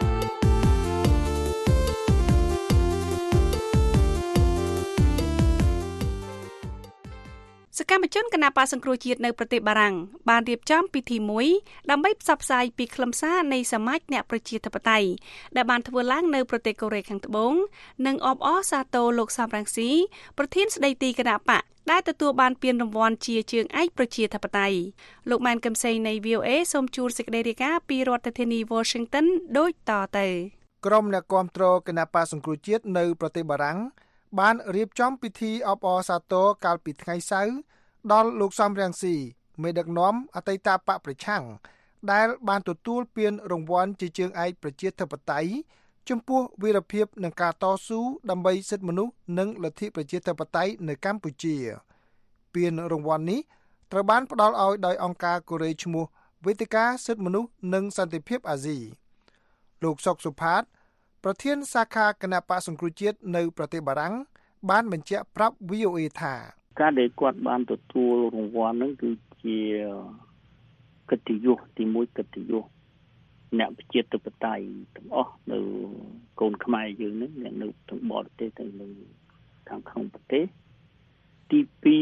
[SPEAKER 3] សកម្មជនគណបក្សសង្គ្រោះជាតិនៅប្រទេសបារាំងបានរៀបចំពិធីមួយដើម្បីផ្សព្វផ្សាយពីខ្លឹមសារនៃសមាជអ្នកប្រជាធិបតេយ្យដែលបានធ្វើឡើងនៅប្រទេសកូរ៉េខាងត្បូងនិងអបអរសាទរលោកសំរងស៊ីប្រធានស្ដីទីគណបក្សដែលទទួលបានពានរង្វាន់ជាជើងឯកប្រជាធិបតេយ្យលោកម៉ែនកឹមសីនៃ VOA សូមជួលសេចក្តីរាយការណ៍ពីរដ្ឋធានី Washington ដូចតទៅ
[SPEAKER 10] ក្រុមអ្នកគាំទ្រគណបក្សសង្គ្រោះជាតិនៅប្រទេសបារាំងបានរៀបចំពិធីអបអរសាទរកាលពីថ្ងៃសៅរ៍ដល់លោកសំរងស៊ីមេដឹកនាំអតីតបកប្រឆាំងដែលបានទទួលពានរង្វាន់ជាជើងឯកប្រជាធិបតេយ្យចំពោះវីរភាពនិងការតស៊ូដើម្បីសិទ្ធិមនុស្សនិងលទ្ធិប្រជាធិបតេយ្យនៅកម្ពុជាពានរង្វាន់នេះត្រូវបានផ្ដល់ឲ្យដោយអង្គការកូរ៉េឈ្មោះវេទិកាសិទ្ធិមនុស្សនិងសន្តិភាពអាស៊ីលោកសុកសុផាតប្រធានសាខាគណបក្សសង្គ្រោះជាតិនៅប្រទេសបារាំងបានបញ្ជាក់ប្រាប់ VOA ថា
[SPEAKER 11] ការដែលគាត់បានទទួលរង្វាន់ហ្នឹងគឺជាកិត្តិយសទី1កិត្តិយសអ្នកប្រជាធិបតេយ្យទាំងអស់នៅកូនខ្មែរយើងហ្នឹងអ្នកនៅទាំងបរទេសទាំងនៅខាងក្នុងប្រទេសទី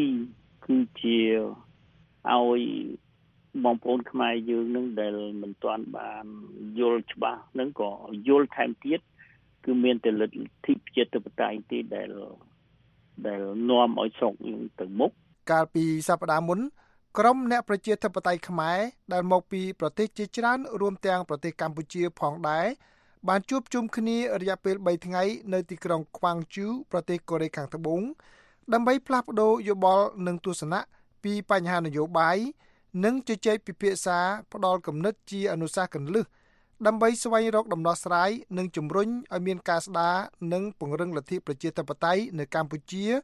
[SPEAKER 11] 2គឺជាឲ្យបងប្អូនខ្មែរយើងហ្នឹងដែលមិនទាន់បានយល់ច្បាស់ហ្នឹងក៏យល់ថែមទៀតគឺមានតែលទ្ធិប្រជាធិបតេយ្យទេដែលនាំឲ្យស្រុកយើងទៅមុខ
[SPEAKER 10] កាលពីសប្តាហ៍មុនក្រុមអ្នកប្រជាធិបតេយ្យខ្មែរដែលមកពីប្រទេសជាច្រើនរួមទាំងប្រទេសកម្ពុជាផងដែរបានជួបជុំគ្នារយៈពេល3ថ្ងៃនៅទីក្រុងខ្វាងជូប្រទេសកូរ៉េខាងត្បូងដើម្បីផ្លាស់ប្ដូរយោបល់និងទស្សនៈពីបញ្ហានយោបាយនិងជជែកពិភាក្សាផ្ដល់គំនិតជាអនុសាសន៍គន្លឹះដើម្បីស្វែងរកដំណោះស្រាយនិងជំរុញឲ្យមានការស្ដារនិងពង្រឹងលទ្ធិប្រជាធិបតេយ្យនៅកម្ពុជា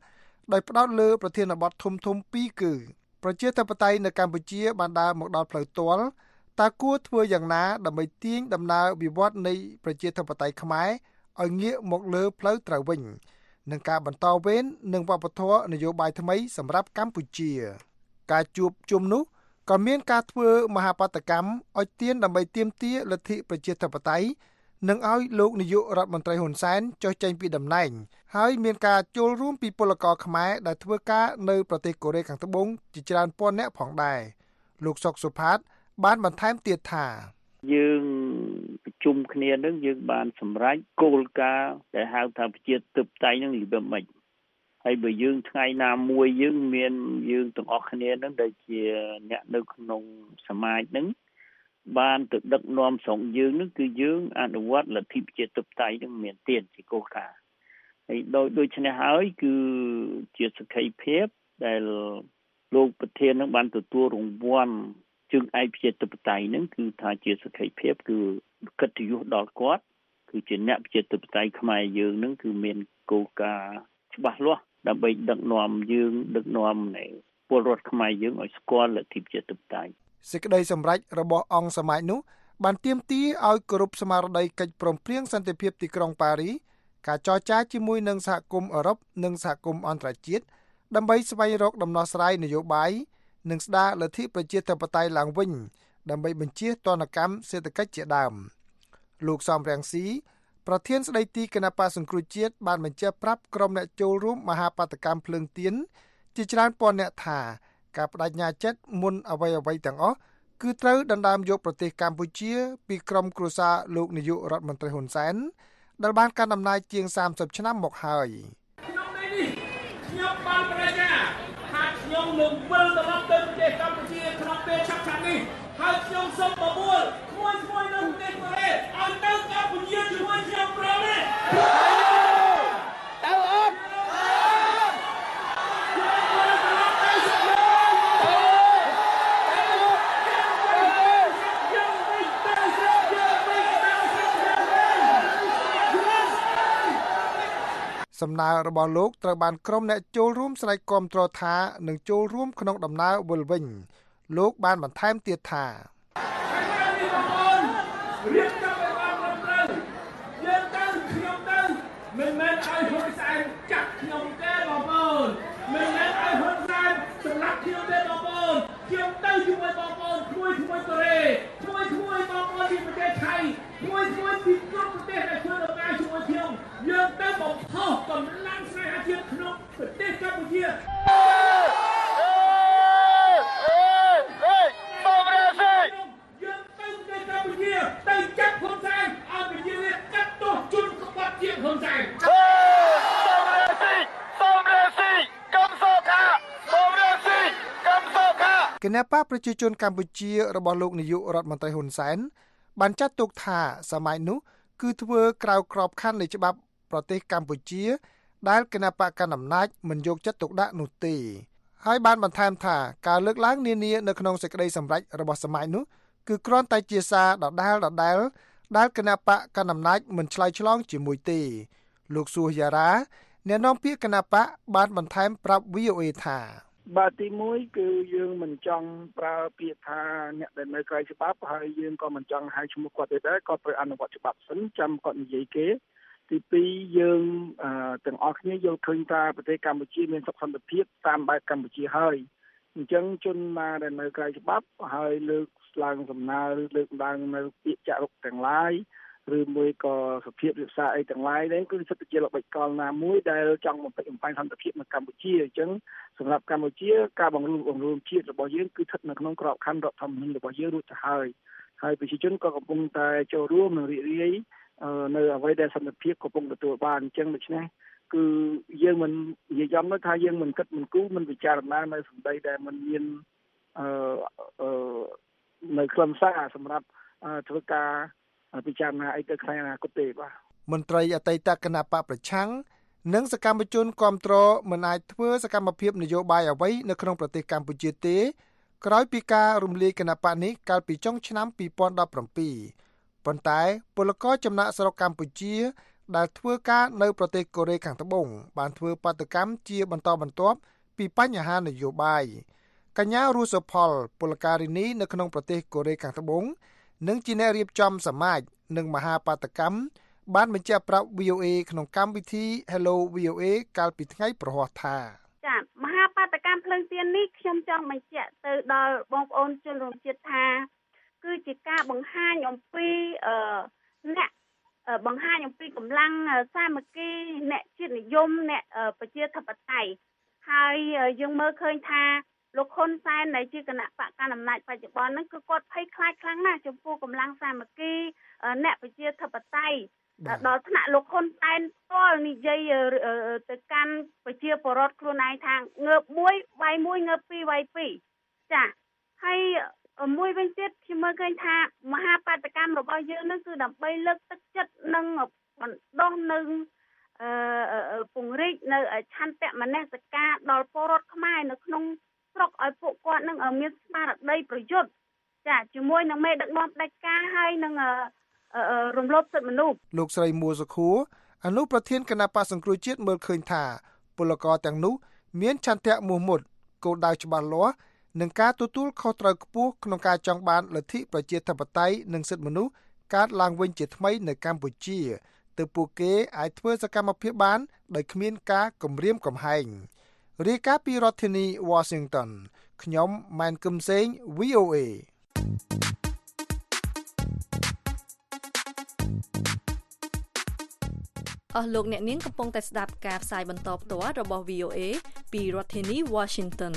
[SPEAKER 10] ដោយផ្ដោតលើប្រធានបទធំៗពីរគឺប្រជាធិបតេយ្យនៅកម្ពុជាបានដើរមកដល់ផ្លូវទាល់តើគួរធ្វើយ៉ាងណាដើម្បីទាញដំណើរវិវត្តនៃប្រជាធិបតេយ្យខ្មែរឲ្យងាកមកលើផ្លូវត្រូវវិញនិងការបន្តវេននិងវប្បធម៌នយោបាយថ្មីសម្រាប់កម្ពុជាការជួបជុំនោះក៏មានការធ្វើមហាបាតកម្មឲ្យទានដើម្បីទាមទារលទ្ធិប្រជាធិបតេយ្យនិងឲ្យលោកនាយករដ្ឋមន្ត្រីហ៊ុនសែនចុះចេញពីតំណែងហើយមានការចូលរួមពីពលករខ្មែរដែលធ្វើការនៅប្រទេសកូរ៉េខាងត្បូងជាច្រើនពាន់នាក់ផងដែរលោកសុកសុផាតបានបន្ថែមទៀតថា
[SPEAKER 11] យើងប្រជុំគ្នានឹងយើងបានសម្រេចគោលការណ៍ដែលហៅថាប្រជាធិបតេយ្យនឹងរបៀបម៉េចហើយបើយើងថ្ងៃណាមួយយើងមានយើងទាំងអស់គ្នានឹងដែលជាអ្នកនៅក្នុងសមាជនឹងបានទៅដឹកនាំស្រុកយើងនឹងគឺយើងអនុវត្តលទ្ធិប្រជាធិបតេយ្យនឹងមានទៀតជាគោលការណ៍ហើយដូច្នេះហើយគឺជាសក្ខីភាពដែលលោកប្រធាននឹងបានទទួលរង្វាន់ជើងឯកប្រជាធិបតេយ្យនឹងគឺថាជាសក្ខីភាពគឺកិត្តិយសដល់គាត់គឺជាអ្នកប្រជាធិបតេយ្យខ្មែរយើងនឹងគឺមានគោលការណ៍ច្បាស់លាស់ដើម្បីដឹកនាំយើងដឹកនាំនៃពលរដ្ឋខ្មែរយើងឲ្យស្គាល់លទ្ធិប្រជាធិបតេយ្យ
[SPEAKER 10] សេចក្តីសម្រេចរបស់អង្គសមាជនោះបានទាមទារឲ្យគោរពស្មារតីកិច្ចព្រមព្រៀងសន្តិភាពទីក្រុងប៉ារីសការចរចាជាមួយនឹងសហគមន៍អឺរ៉ុបនិងសហគមន៍អន្តរជាតិដើម្បីស្វែងរកដំណោះស្រាយនយោបាយនិងស្ដារលទ្ធិប្រជាធិបតេយ្យឡើងវិញដើម្បីបញ្ជៀសទណ្ឌកម្មសេដ្ឋកិច្ចជាដើមលោកសំរងស៊ីប្រធានស្ដីទីគណៈបក្សសង្គ្រោះជាតិបានបញ្ជាក់ប្រាប់ក្រុមអ្នកចូលរួមមហាបាតកម្មភ្លើងទៀនជាច្រើនពាន់អ្នកថាការបដិញ្ញាចិត្តមុនអ្វីៗទាំងអស់គឺត្រូវដណ្ដើមយកប្រទេសកម្ពុជាពីក្រុមគ្រួសារលោកនាយករដ្ឋមន្ត្រីហ៊ុនសែនដែលបានកាន់អំណាចជាង30ឆ្នាំមកហើយ
[SPEAKER 12] ក្នុងនេះខ្ញុំបានបដិញ្ញាថាខ្ញុំនឹងវិលត្រឡប់ទៅប្រទេសកម្ពុជាក្នុងពេលឆាប់ៗនេះហើយខ្ញុំសូមបបួលមួយនៅប្រទេសកូរ៉េឲ្យទៅកម្ពុជាជាមួយខ្ញុំព្រមទេទៅអត់
[SPEAKER 10] សំណើរបស់លោកត្រូវបានក្រុមអ្នកចូលរួមស្រែកគាំទ្រថានឹងចូលរួមក្នុងដំណើរវិលវិញលោកបានបន្ថែមទៀតថា
[SPEAKER 12] រៀបចំឲ្យបានត្រឹមត្រូវយើងទៅខ្ញុំទៅមិនមែនឲ្យហ៊ុនសែនចាប់ខ្ញុំទេបងប្អូនមិនមែនឲ្យហ៊ុនសែនសម្លាប់ខ្ញុំទេបងប្អូនខ្ញុំទៅជាមួយបងប្អូនជួយកូរ៉េជួយបងប្អូនពីប្រទេសថៃជួយពីគ្រប់ប្រទេសដែលធ្វើដំណើរជាមួយខ្ញុំយើងទៅបំផុសកម្លាំងស្នេហាជាតិក្នុងប្រទេសកម្ពុជាទៅចាប់ហ៊ុនសែនឲ្យវិជាកាត់ទោសជនក្បត់ជាតិហ៊ុនសែន
[SPEAKER 10] គណៈបកប្រជាជនកម្ពុជារបស់លោកនាយករដ្ឋមន្ត្រីហ៊ុនសែនបានចាត់ទុកថាសម័យនោះគឺធ្វើក្រៅក្របខ័ណ្ឌនៃច្បាប់ប្រទេសកម្ពុជាដែលគណៈបកកណ្ដាលអំណាចមិនយកចិត្តទុកដាក់នោះទេហើយបានបន្ថែមថាការលើកឡើងនានានៅក្នុងសេចក្តីសម្រេចរបស់សម័យនោះគឺគ្រាន់តែជាសារដដែលដែលគណៈបកកណ្ដាលអំណាចមិនឆ្លើយឆ្លងជាមួយទេលោកសួសយ៉ារ៉ាអ្នកនាំពាក្យគណៈបកបានបន្ថែមប្រាប់ VOA ថា
[SPEAKER 11] បាទទី1គឺយើងមិនចង់ប្រើពាក្យថាអ្នកដែលនៅក្រៅច្បាប់ហើយយើងក៏មិនចង់ហៅឈ្មោះគាត់ទេដែរគាត់ត្រូវអនុវត្តច្បាប់សិនចាំគាត់និយាយគេទី2យើងទាំងអស់គ្នាយល់ឃើញថាប្រទេសកម្ពុជាមានសុខសន្តិភាពតាមបែបកម្ពុជាហើយអញ្ចឹងជនណាដែលនៅក្រៅច្បាប់ហើយលើកឡើងសំណើឬលើកឡើងនៅពាក្យចាក់រុកទាំងឡាយឬមួយក៏សភាពវិសាអីទាំងឡាយនេះគឺសិទ្ធិជាល្បិចកលណាមួយដែលចង់បំពេញបំផាញ់សន្តិភាពនៅកម្ពុជាអញ្ចឹងសម្រាប់កម្ពុជាការបង្រួមជាតិរបស់យើងគឺស្ថិតនៅក្នុងក្របខ័ណ្ឌរដ្ឋធម្មនុញ្ញរបស់យើងរួចទៅហើយប្រជាជនក៏កំពុងតែចូលរួមនិងរីករាយនៅអ្វីដែលសន្តិភាពកំពុងទទួលបានអញ្ចឹងដូច្នេះគឺយើងមិននិយាយមកថាយើងមិនគិតមិនគូរមិនពិចារណានៅសម្ដីដែលមិនមាននៅខ្លឹមសារសម្រាប់ធ្វើការពិចារណាអីទៅថ្ងៃអនាគតទេបាទ
[SPEAKER 10] មន្ត្រីអតីតគណៈបកប្រឆាំងនិងសកម្មជនគាំទ្រមិនអាចធ្វើសកម្មភាពនយោបាយអ្វីនៅក្នុងប្រទេសកម្ពុជាទេក្រោយពីការរំលាយគណៈបកនេះកាលពីចុងឆ្នាំ2017ប៉ុន្តែពលករចំណាក់ស្រុកកម្ពុជាដែលធ្វើការនៅប្រទេសកូរ៉េខាងត្បូងបានធ្វើបាតកម្មជាបន្តបន្ទាប់ពីបញ្ហានយោបាយកញ្ញារស់សុផលពលការិនីនៅក្នុងប្រទេសកូរ៉េខាងត្បូងនិងជាអ្នករៀបចំសមាជនិងមហាបាតកម្មបានបញ្ជាក់ប្រាប់ VOA ក្នុងកម្មវិធី Hello VOA កាលពីថ្ងៃប្រហ័សថា
[SPEAKER 13] ចា៎មហាបាតកម្មភ្លើងទៀននេះខ្ញុំចង់បញ្ជាក់ទៅដល់បងប្អូនជនរួមជាតិថាគឺជាការបង្ហាញអំពីអ្នកបង្ហាញអំពីកម្លាំងសាមគ្គីអ្នកជាតិនិយមអ្នកប្រជាធិបតេយ្យហើយយើងមើលឃើញថាលោកហ៊ុនសែនដែលជាគណៈបកកណ្ដាលអំណាចបច្ចុប្បន្នហ្នឹងគឺគាត់ភ័យខ្លាចខ្លាំងណាស់ចំពោះកម្លាំងសាមគ្គីអ្នកប្រជាធិបតេយ្យដល់ថ្នាក់លោកហ៊ុនសែនផ្ទាល់និយាយទៅកាន់ប្រជាពលរដ្ឋខ្លួនឯងថាងើបមួយវាយមួយងើបពីរវាយពីរចាហើយមួយវិញទៀតខ្ញុំមើលឃើញថាមហាបាតកម្មរបស់យើងនឹងគឺដើម្បីលើកទឹកចិត្តនិងបណ្ដុះនៅពង្រីកនៅឆន្ទៈមនសិការដល់ពលរដ្ឋខ្មែរនៅក្នុងស្រុកឲ្យពួកគាត់នឹងមានស្មារតីប្រយុទ្ធចាជាមួយនឹងមេដឹកនាំផ្ដាច់ការហើយនឹងរំលោភសិទ្ធិមនុស្ស
[SPEAKER 10] លោកស្រីមួសុខួរអនុប្រធានគណៈបក្សសង្គ្រោះជាតិមើលឃើញថាពលករទាំងនោះមានឆន្ទៈមោះមុតគោលដៅច្បាស់លាស់នឹងការទទួលខុសត្រូវខ្ពស់ក្នុងការចង់បានលទ្ធិប្រជាធិបតេយ្យនិងសិទ្ធិមនុស្សកើតឡើងវិញជាថ្មីនៅកម្ពុជាទើបពួកគេអាចធ្វើសកម្មភាពបានដោយគ្មានការគំរាមកំហែងរាយការណ៍ពីរដ្ឋធានី Washington ខ្ញុំម៉ែនគឹមសេង VOA
[SPEAKER 3] អស់លោកអ្នកនាងកំពុងតែស្ដាប់ការផ្សាយបន្តផ្ទាល់របស់ VOA ពីរដ្ឋធានី Washington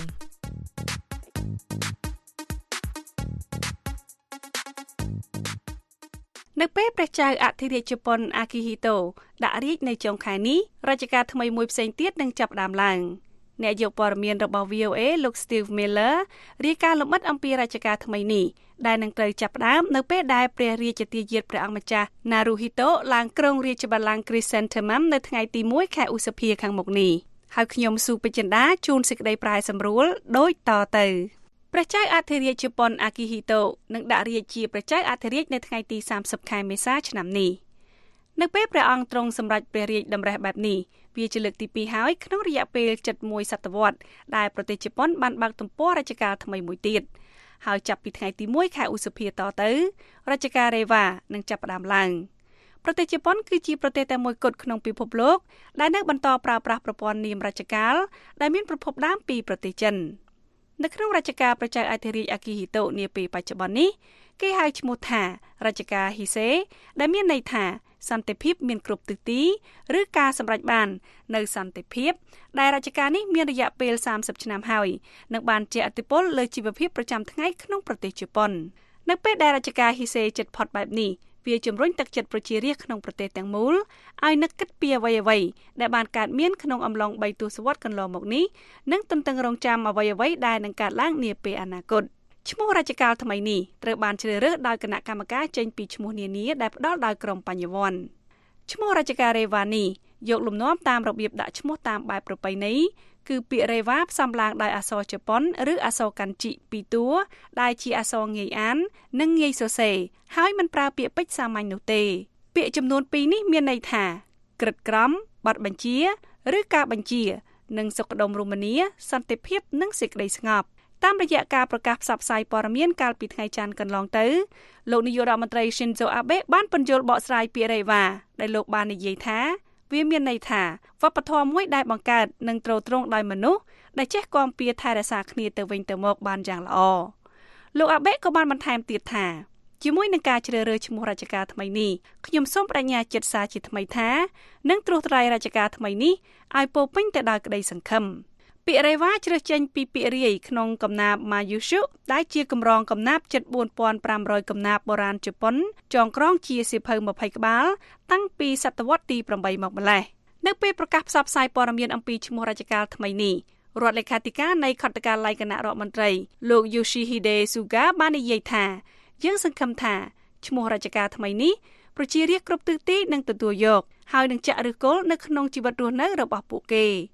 [SPEAKER 3] នៅពេលព្រះចៅអធិរាជជប៉ុនអាគីហ៊ីតូដាក់រាជនៅចុងខែនេះរជ្ជកាលថ្មីមួយផ្សេងទៀតនឹងចាប់ផ្ដើមឡើងអ្នកយកព័ត៌មានរបស់ VOA លោក Steve Miller រាយការណ៍លម្អិតអំពីរជ្ជកាលថ្មីនេះដែលនឹងត្រូវចាប់ផ្ដើមនៅពេលដែលព្រះរាជទាយាទព្រះអង្គម្ចាស់ Naruhito ឡើងគ្រងរាជបល្ល័ង្ក Chrysanthemum នៅថ្ងៃទី1ខែឧសភាខាងមុខនេះហើយខ្ញុំស៊ូពេជ្រចិន្តាជូនសេចក្តីប្រាយសម្រួលដូចតទៅព្រះចៅអធិរាជជប៉ុនអាគីហ៊ីតូនឹងដាក់រាជជាព្រះចៅអធិរាជនៅថ្ងៃទី30ខែមេសាឆ្នាំនេះនៅពេលព្រះអង្គទ្រង់សម្រេចព្រះរាជតម្រិះបែបនេះវាជាលើកទី2ហើយក្នុងរយៈពេល71សតវត្សរ៍ដែលប្រទេសជប៉ុនបានបើកទំព័ររជ្ជកាលថ្មីមួយទៀតហើយចាប់ពីថ្ងៃទី1ខែឧសភាតទៅរជ្ជកាលរេវ៉ានឹងចាប់ផ្ដើមឡើងប្រទេសជប៉ុនគឺជាប្រទេសតែមួយគត់ក្នុងពិភពលោកដែលនៅបន្តប្រើប្រាស់ប្រព័ន្ធនាមរជ្ជកាលដែលមានប្រភពដើមពីប្រទេសចិននៅក្នុងរជ្ជកាលព្រះចៅអធិរាជអាគីហ៊ីតូនាពេលបច្ចុប្បន្ននេះគេហៅឈ្មោះថារជ្ជកាលហ៊ីសេដែលមានន័យថាសន្តិភាពមានគ្រប់ទិសទីឬការសម្រេចបាននៅសន្តិភាពដែលរជ្ជកាលនេះមានរយៈពេល30ឆ្នាំហើយនិងបានជះឥទ្ធិពលលើជីវភាពប្រចាំថ្ងៃក្នុងប្រទេសជប៉ុននៅពេលដែលរជ្ជកាលហ៊ីសេជិតផុតបែបនេះវាជំរុញទឹកចិត្តប្រជារាស្ត្រក្នុងប្រទេសទាំងមូលឲ្យនឹកគិតពីអ្វីៗដែលបានកើតមានក្នុងអំឡុង3ទសវត្សរ៍កន្លងមកនេះនិងទន្ទឹងរង់ចាំអ្វីៗដែលនឹងកើតឡើងនាពេលអនាគតឈ្មោះរជ្ជកាលថ្មីនេះត្រូវបានជ្រើសរើសដោយគណៈកម្មការចេញពីឈ្មោះនានាដែលផ្ដល់ដោយក្រមបញ្ញវន្តឈ្មោះរជ្ជកាលរេវ៉ានេះយកលំនាំតាមរបៀបដាក់ឈ្មោះតាមបែបប្រពៃណីគឺពាក្យរេវ៉ាផ្សំឡើងដោយអក្សរជប៉ុនឬអក្សរកាន់ជី2តួដែលជាអក្សរងាយអាននិងងាយសរសេរហើយមិនប្រើពាក្យពេចន៍សាមញ្ញនោះទេពាក្យចំនួន2នេះមានន័យថាក្រិតក្រមបទបញ្ជាឬការបញ្ជានិងសុខដុមរមនាសន្តិភាពនិងសេចក្តីស្ងប់តាមរយៈការប្រកាសផ្សព្វផ្សាយព័ត៌មានកាលពីថ្ងៃច័ន្ទកន្លងទៅលោកនាយករដ្ឋមន្ត្រី Shinzo Abe បានពន្យល់បកស្រាយពាក្យរេវ៉ាដែលលោកបាននិយាយថាវាមានន័យថាវប្បធម៌មួយដែលបង្កើតនិងទ្រទ្រង់ដោយមនុស្សដែលចេះគាំពៀថែរក្សាគ្នាទៅវិញទៅមកបានយ៉ាងល្អលោក Abe ក៏បានបន្ថែមទៀតថាជាមួយនឹងការជ្រើសរើសឈ្មោះរជ្ជកាលថ្មីនេះខ្ញុំសូមបដិញ្ញាចិត្តសារជាថ្មីថានឹងត្រួសត្រាយរជ្ជកាលថ្មីនេះឲ្យពោពេញទៅដោយក្តីសង្ឃឹមពាក្យរេវ៉ាជ្រើសចេញពីពាក្យរាយក្នុងកំណាព្យ Mayushu ដែលជាកម្រងកំណាព្យជិត 4500 កំណាព្យបុរាណជប៉ុនចងក្រងជាសៀវភៅ20ក្បាលតាំងពីសតវត្សរ៍ទី8មកម្ល៉េះនៅពេលប្រកាសផ្សព្វផ្សាយព័ត៌មានអំពីឈ្មោះរជ្ជកាលថ្មីនេះរដ្ឋលេខាធិការនៃខុទ្ទកាល័យគណៈរដ្ឋមន្ត្រីលោក Yoshihide Suga បាននិយាយថាយើងសង្ឃឹមថាឈ្មោះរជ្ជកាលថ្មីនេះប្រជារាស្ត្រគ្រប់ទិសទីនឹងទទួលយកហើយនឹងចាក់ឫសគល់នៅក្នុងជីវិតរស់នៅរបស់ពួកគេ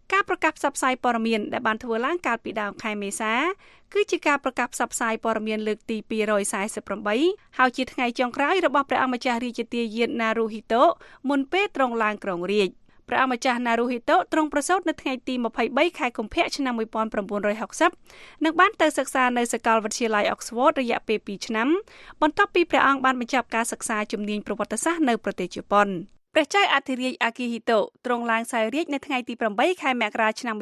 [SPEAKER 3] ការប្រកាសផ្សព្វផ្សាយព័ត៌មានដែលបានធ្វើឡើងកាលពីដើមខែមេសាគឺជាការប្រកាសផ្សព្វផ្សាយព័ត៌មានលើកទី248ហើយជាថ្ងៃចុងក្រោយរបស់ព្រះអង្គម្ចាស់រាជទាយាទ Naruhito មុនពេលទ្រង់ឡើងគ្រងរាជ្យព្រះអង្គម្ចាស់ Naruhito ទ្រង់ប្រសូតនៅថ្ងៃទី23ខែកុម្ភៈឆ្នាំ1960និងបានទៅសិក្សានៅសាកលវិទ្យាល័យ Oxford រយៈពេល2ឆ្នាំបន្ទាប់ពីព្រះអង្គបានបញ្ចប់ការសិក្សាជំនាញប្រវត្តិសាស្ត្រនៅប្រទេសជប៉ុនព្រះចៅអធិរាជ Akihito ទ្រង់ឡើងសោយរាជ្យនៅថ្ងៃទី8ខែមករាឆ្នាំ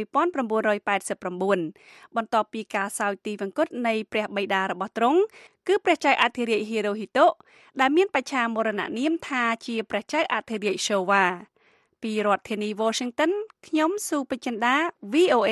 [SPEAKER 3] 1989បន្ទាប់ពីការសោយទីវង្គតនៃព្រះបិតារបស់ទ្រង់គឺព្រះចៅអធិរាជ Hirohito ដែលមានបច្ឆាមរណនាមថាជាព្រះចៅអធិរាជ Showa ពីរដ្ឋធានី Washington ខ្ញុំស៊ូពេជ្រចិន្តា VOA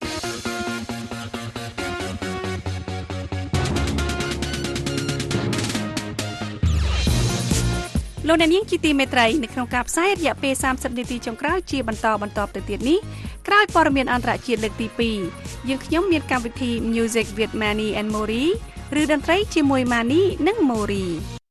[SPEAKER 3] លោកអ្នកនាងជាទីមេត្រីនៅក្នុងការផ្សាយរយៈពេល30នាទីចុងក្រោយជាបន្តទៅទៀតនេះក្រោយព័ត៌មានអន្តរជាតិលើកទី2យើងខ្ញុំមានកម្មវិធី Music with Manny and Mori ឬតន្ត្រីជាមួយ Manny និង Mori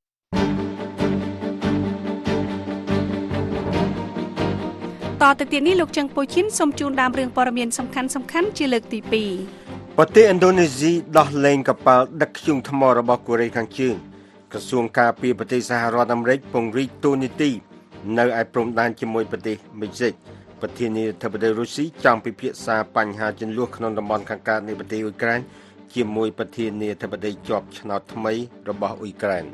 [SPEAKER 3] តទៅទៀតនេះលោកចឹងពូឈិនសូមជូនដើមរឿងព័ត៌មានសំខាន់ជាលើកទី2
[SPEAKER 4] ប្រទេសឥណ្ឌូនេស៊ីដោះលែងកប៉ាល់ដឹកធ្យូងថ្មរបស់កូរ៉េខាងជើងក្រសួងការពារប្រទេសសហរដ្ឋអាមេរិកពង្រីកតួនាទីនៅឯព្រំដែនជាមួយប្រទេសមិចស៊ិកប្រធានាធិបតីរុស្ស៊ីចង់ពិភាក្សាបញ្ហាជម្លោះក្នុងតំបន់ខាងកើតនៃប្រទេសអ៊ុយក្រែនជាមួយប្រធានាធិបតីជាប់ឆ្នោតថ្មីរបស់អ៊ុយក្រែន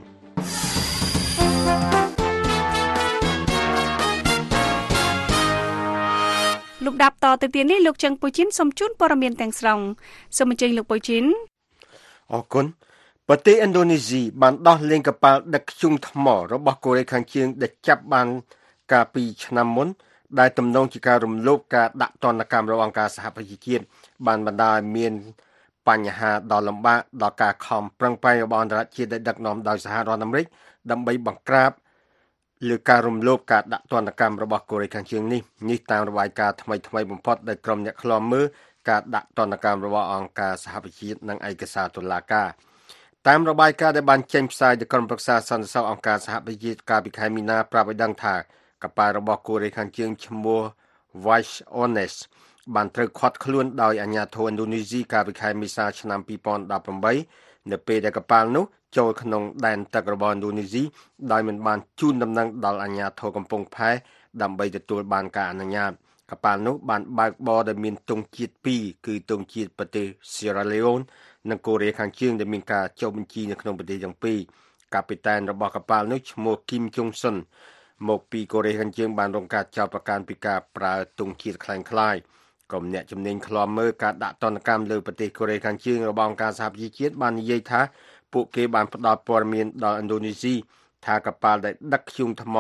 [SPEAKER 3] លំដាប់តទៅទៀតនេះលោកចឹងពូជីនសូមជូនព័ត៌មានទាំងស្រុងសូមអញ្ជើញលោកពូជីន
[SPEAKER 4] អរគុណប្រទេសឥណ្ឌូនេស៊ីបានដោះលែងកប៉ាល់ដឹកធ្យូងថ្មរបស់កូរ៉េខាងជើងដែលចាប់បានកាលពីឆ្នាំមុនដែលទំនងជាការរំលោភការដាក់ទណ្ឌកម្មរបស់អង្គការសហប្រជាជាតិបានបណ្ដាលឲ្យមានបញ្ហាដ៏លំបាកដល់ការខំប្រឹងប្រែងរបស់អន្តរជាតិដែលដឹកនាំដោយសហរដ្ឋអាមេរិកដើម្បីបង្ក្រាបលើការរំលោភការដាក់ទណ្ឌកម្មរបស់កូរ៉េខាងជើងនេះតាមរបាយការណ៍ថ្មីបំផុតដោយក្រុមអ្នកឃ្លាំមើលការដាក់ទណ្ឌកម្មរបស់អង្គការសហប្រជាជាតិនិងឯកសារតុលាការតាមរបាយការណ៍ដែលបានចេញផ្សាយដោយក្រុមប្រឹក្សាសន្តិសុខអង្គការសហប្រជាជាតិកាលពីខែមីនាប្រាប់ឲ្យដឹងថាកប៉ាល់របស់កូរ៉េខាងជើងឈ្មោះ Vice Honest បានត្រូវឃាត់ខ្លួនដោយអាជ្ញាធរឥណ្ឌូនេស៊ីកាលពីខែមេសាឆ្នាំ2018នៅពេលដែលកប៉ាល់នោះចូលក្នុងដែនទឹករបស់ឥណ្ឌូនេស៊ីដោយមិនបានជូនដំណឹងដល់អាជ្ញាធរកំពង់ផែដើម្បីទទួលបានការអនុញ្ញាតកប៉ាល់នោះបានបើកបរដោយមានទង់ជាតិ2គឺទង់ជាតិប្រទេស Sierra Leone និងកូរ៉េខាងជើងដែលមានការចុះបញ្ជីនៅក្នុងប្រទេសទាំងពីរកាពីតានរបស់កប៉ាល់នោះឈ្មោះ Kim Jong Sun មកពីកូរ៉េខាងជើងបានរងការចោទប្រកាន់ពីការប្រើទង់ជាតិคล้ายៗក្រុមអ្នកជំនាញឃ្លាំមើលការដាក់ទណ្ឌកម្មលើប្រទេសកូរ៉េខាងជើងរបស់អង្គការសហប្រជាជាតិបាននិយាយថាពួកគេបានផ្ដល់ព័ត៌មានដល់ឥណ្ឌូនេស៊ីថាកប៉ាល់ដែលដឹកធ្យូងថ្ម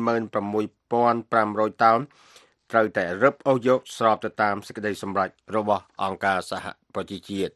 [SPEAKER 4] 26,500 តោនត្រូវតែរឹបអូសយកស្របទៅតាមសេចក្តីសម្រេចរបស់អង្គការសហប្រជាជាតិ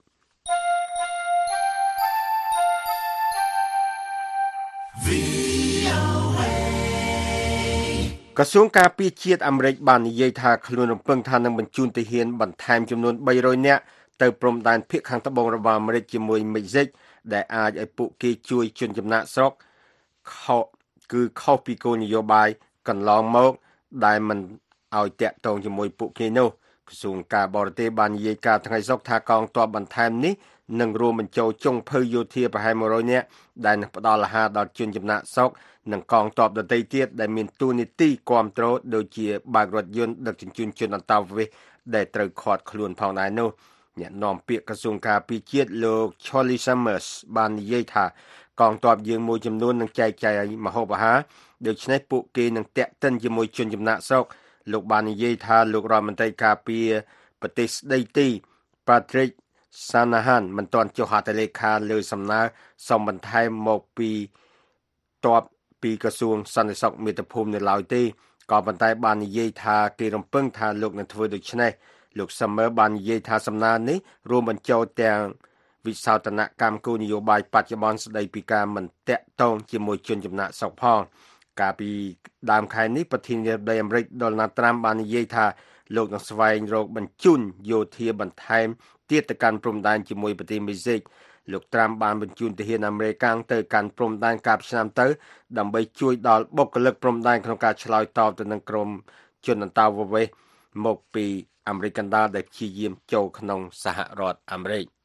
[SPEAKER 4] ក្រសួងការពារជាតិអាមេរិកបាននិយាយថាខ្លួនរំពឹងថានឹងបញ្ជូនទាហានបន្ថែមចំនួន300នាក់ទៅព្រំដែនភាគខាងត្បូងរបស់អាមេរិកជាមួយមិចស៊ិកដែលអាចឲ្យពួកគេជួយជនចំណាកស្រុកខុសពីគោលនយោបាយកន្លងមកដែលមិនឲ្យតាក់ទងជាមួយពួកគេនោះក្រសួងការបរទេសបាននិយាយកាលថ្ងៃសុក្រថាកងទ័ពបន្ថែមនេះនឹងរួមបញ្ចូលចុងភៅយោធាប្រហែល100នាក់ដែលនឹងផ្ដល់អាហារដល់ជនចំណាកស្រុកនិងកងទ័ពដទៃទៀតដែលមានតួនាទីគ្រប់គ្រងដូចជាបើករថយន្តដឹកជញ្ជូនជនអន្តោប្រវេសន៍ដែលត្រូវឃាត់ខ្លួនផងដែរនោះអ្នកនាំពាក្យក្រសួងការពារជាតិលោក Charlie Summers បាននិយាយថាកងទ័ពយើងមួយចំនួននឹងចែកចាយម្ហូបអាហារដូច្នេះពួកគេនឹងតាក់ទិនជាមួយជនចំណាកស្រុកលោកបាននិយាយថាលោករដ្ឋមន្ត្រីការពារប្រទេសស្ដីទី Patrick Shanahan មិនទាន់ចុះហត្ថលេខាលើសំណើសុំបន្ថែមមកពីទ័ពពីក្រសួងសន្តិសុខមាតុភូមិនៅឡើយទេក៏ប៉ុន្តែបាននិយាយថាគេរំពឹងថាលោកនឹងធ្វើដូច្នេះលោក Summer បាននិយាយថាសំណើនេះរួមបញ្ចូលទាំងវិសោធនកម្មគោលនយោបាយបច្ចុប្បន្នស្ដីពីការមិនតាក់ទងជាមួយជនចំណាកស្រុកផងកាលពីដើមខែនេះប្រធានាធិបតីអាមេរិក Donald Trump បាននិយាយថាលោកនឹងស្វែងរកបញ្ជូនយោធាបន្ថែមទៀតទៅកាន់ព្រំដែនជាមួយប្រទេសមេស៊ីកលោក Trump បានបញ្ជូនទាហានអាមេរិកទៅកាន់ព្រំដែនកាលពីឆ្នាំទៅដើម្បីជួយដល់បុគ្គលិកព្រំដែនក្នុងការឆ្លើយតបទៅនឹងក្រុមជនអន្តោប្រវេសន៍មកពីអាមេរិកកណ្ដាលដែលព្យាយាមចូលក្នុងសហរដ្ឋអាមេរិក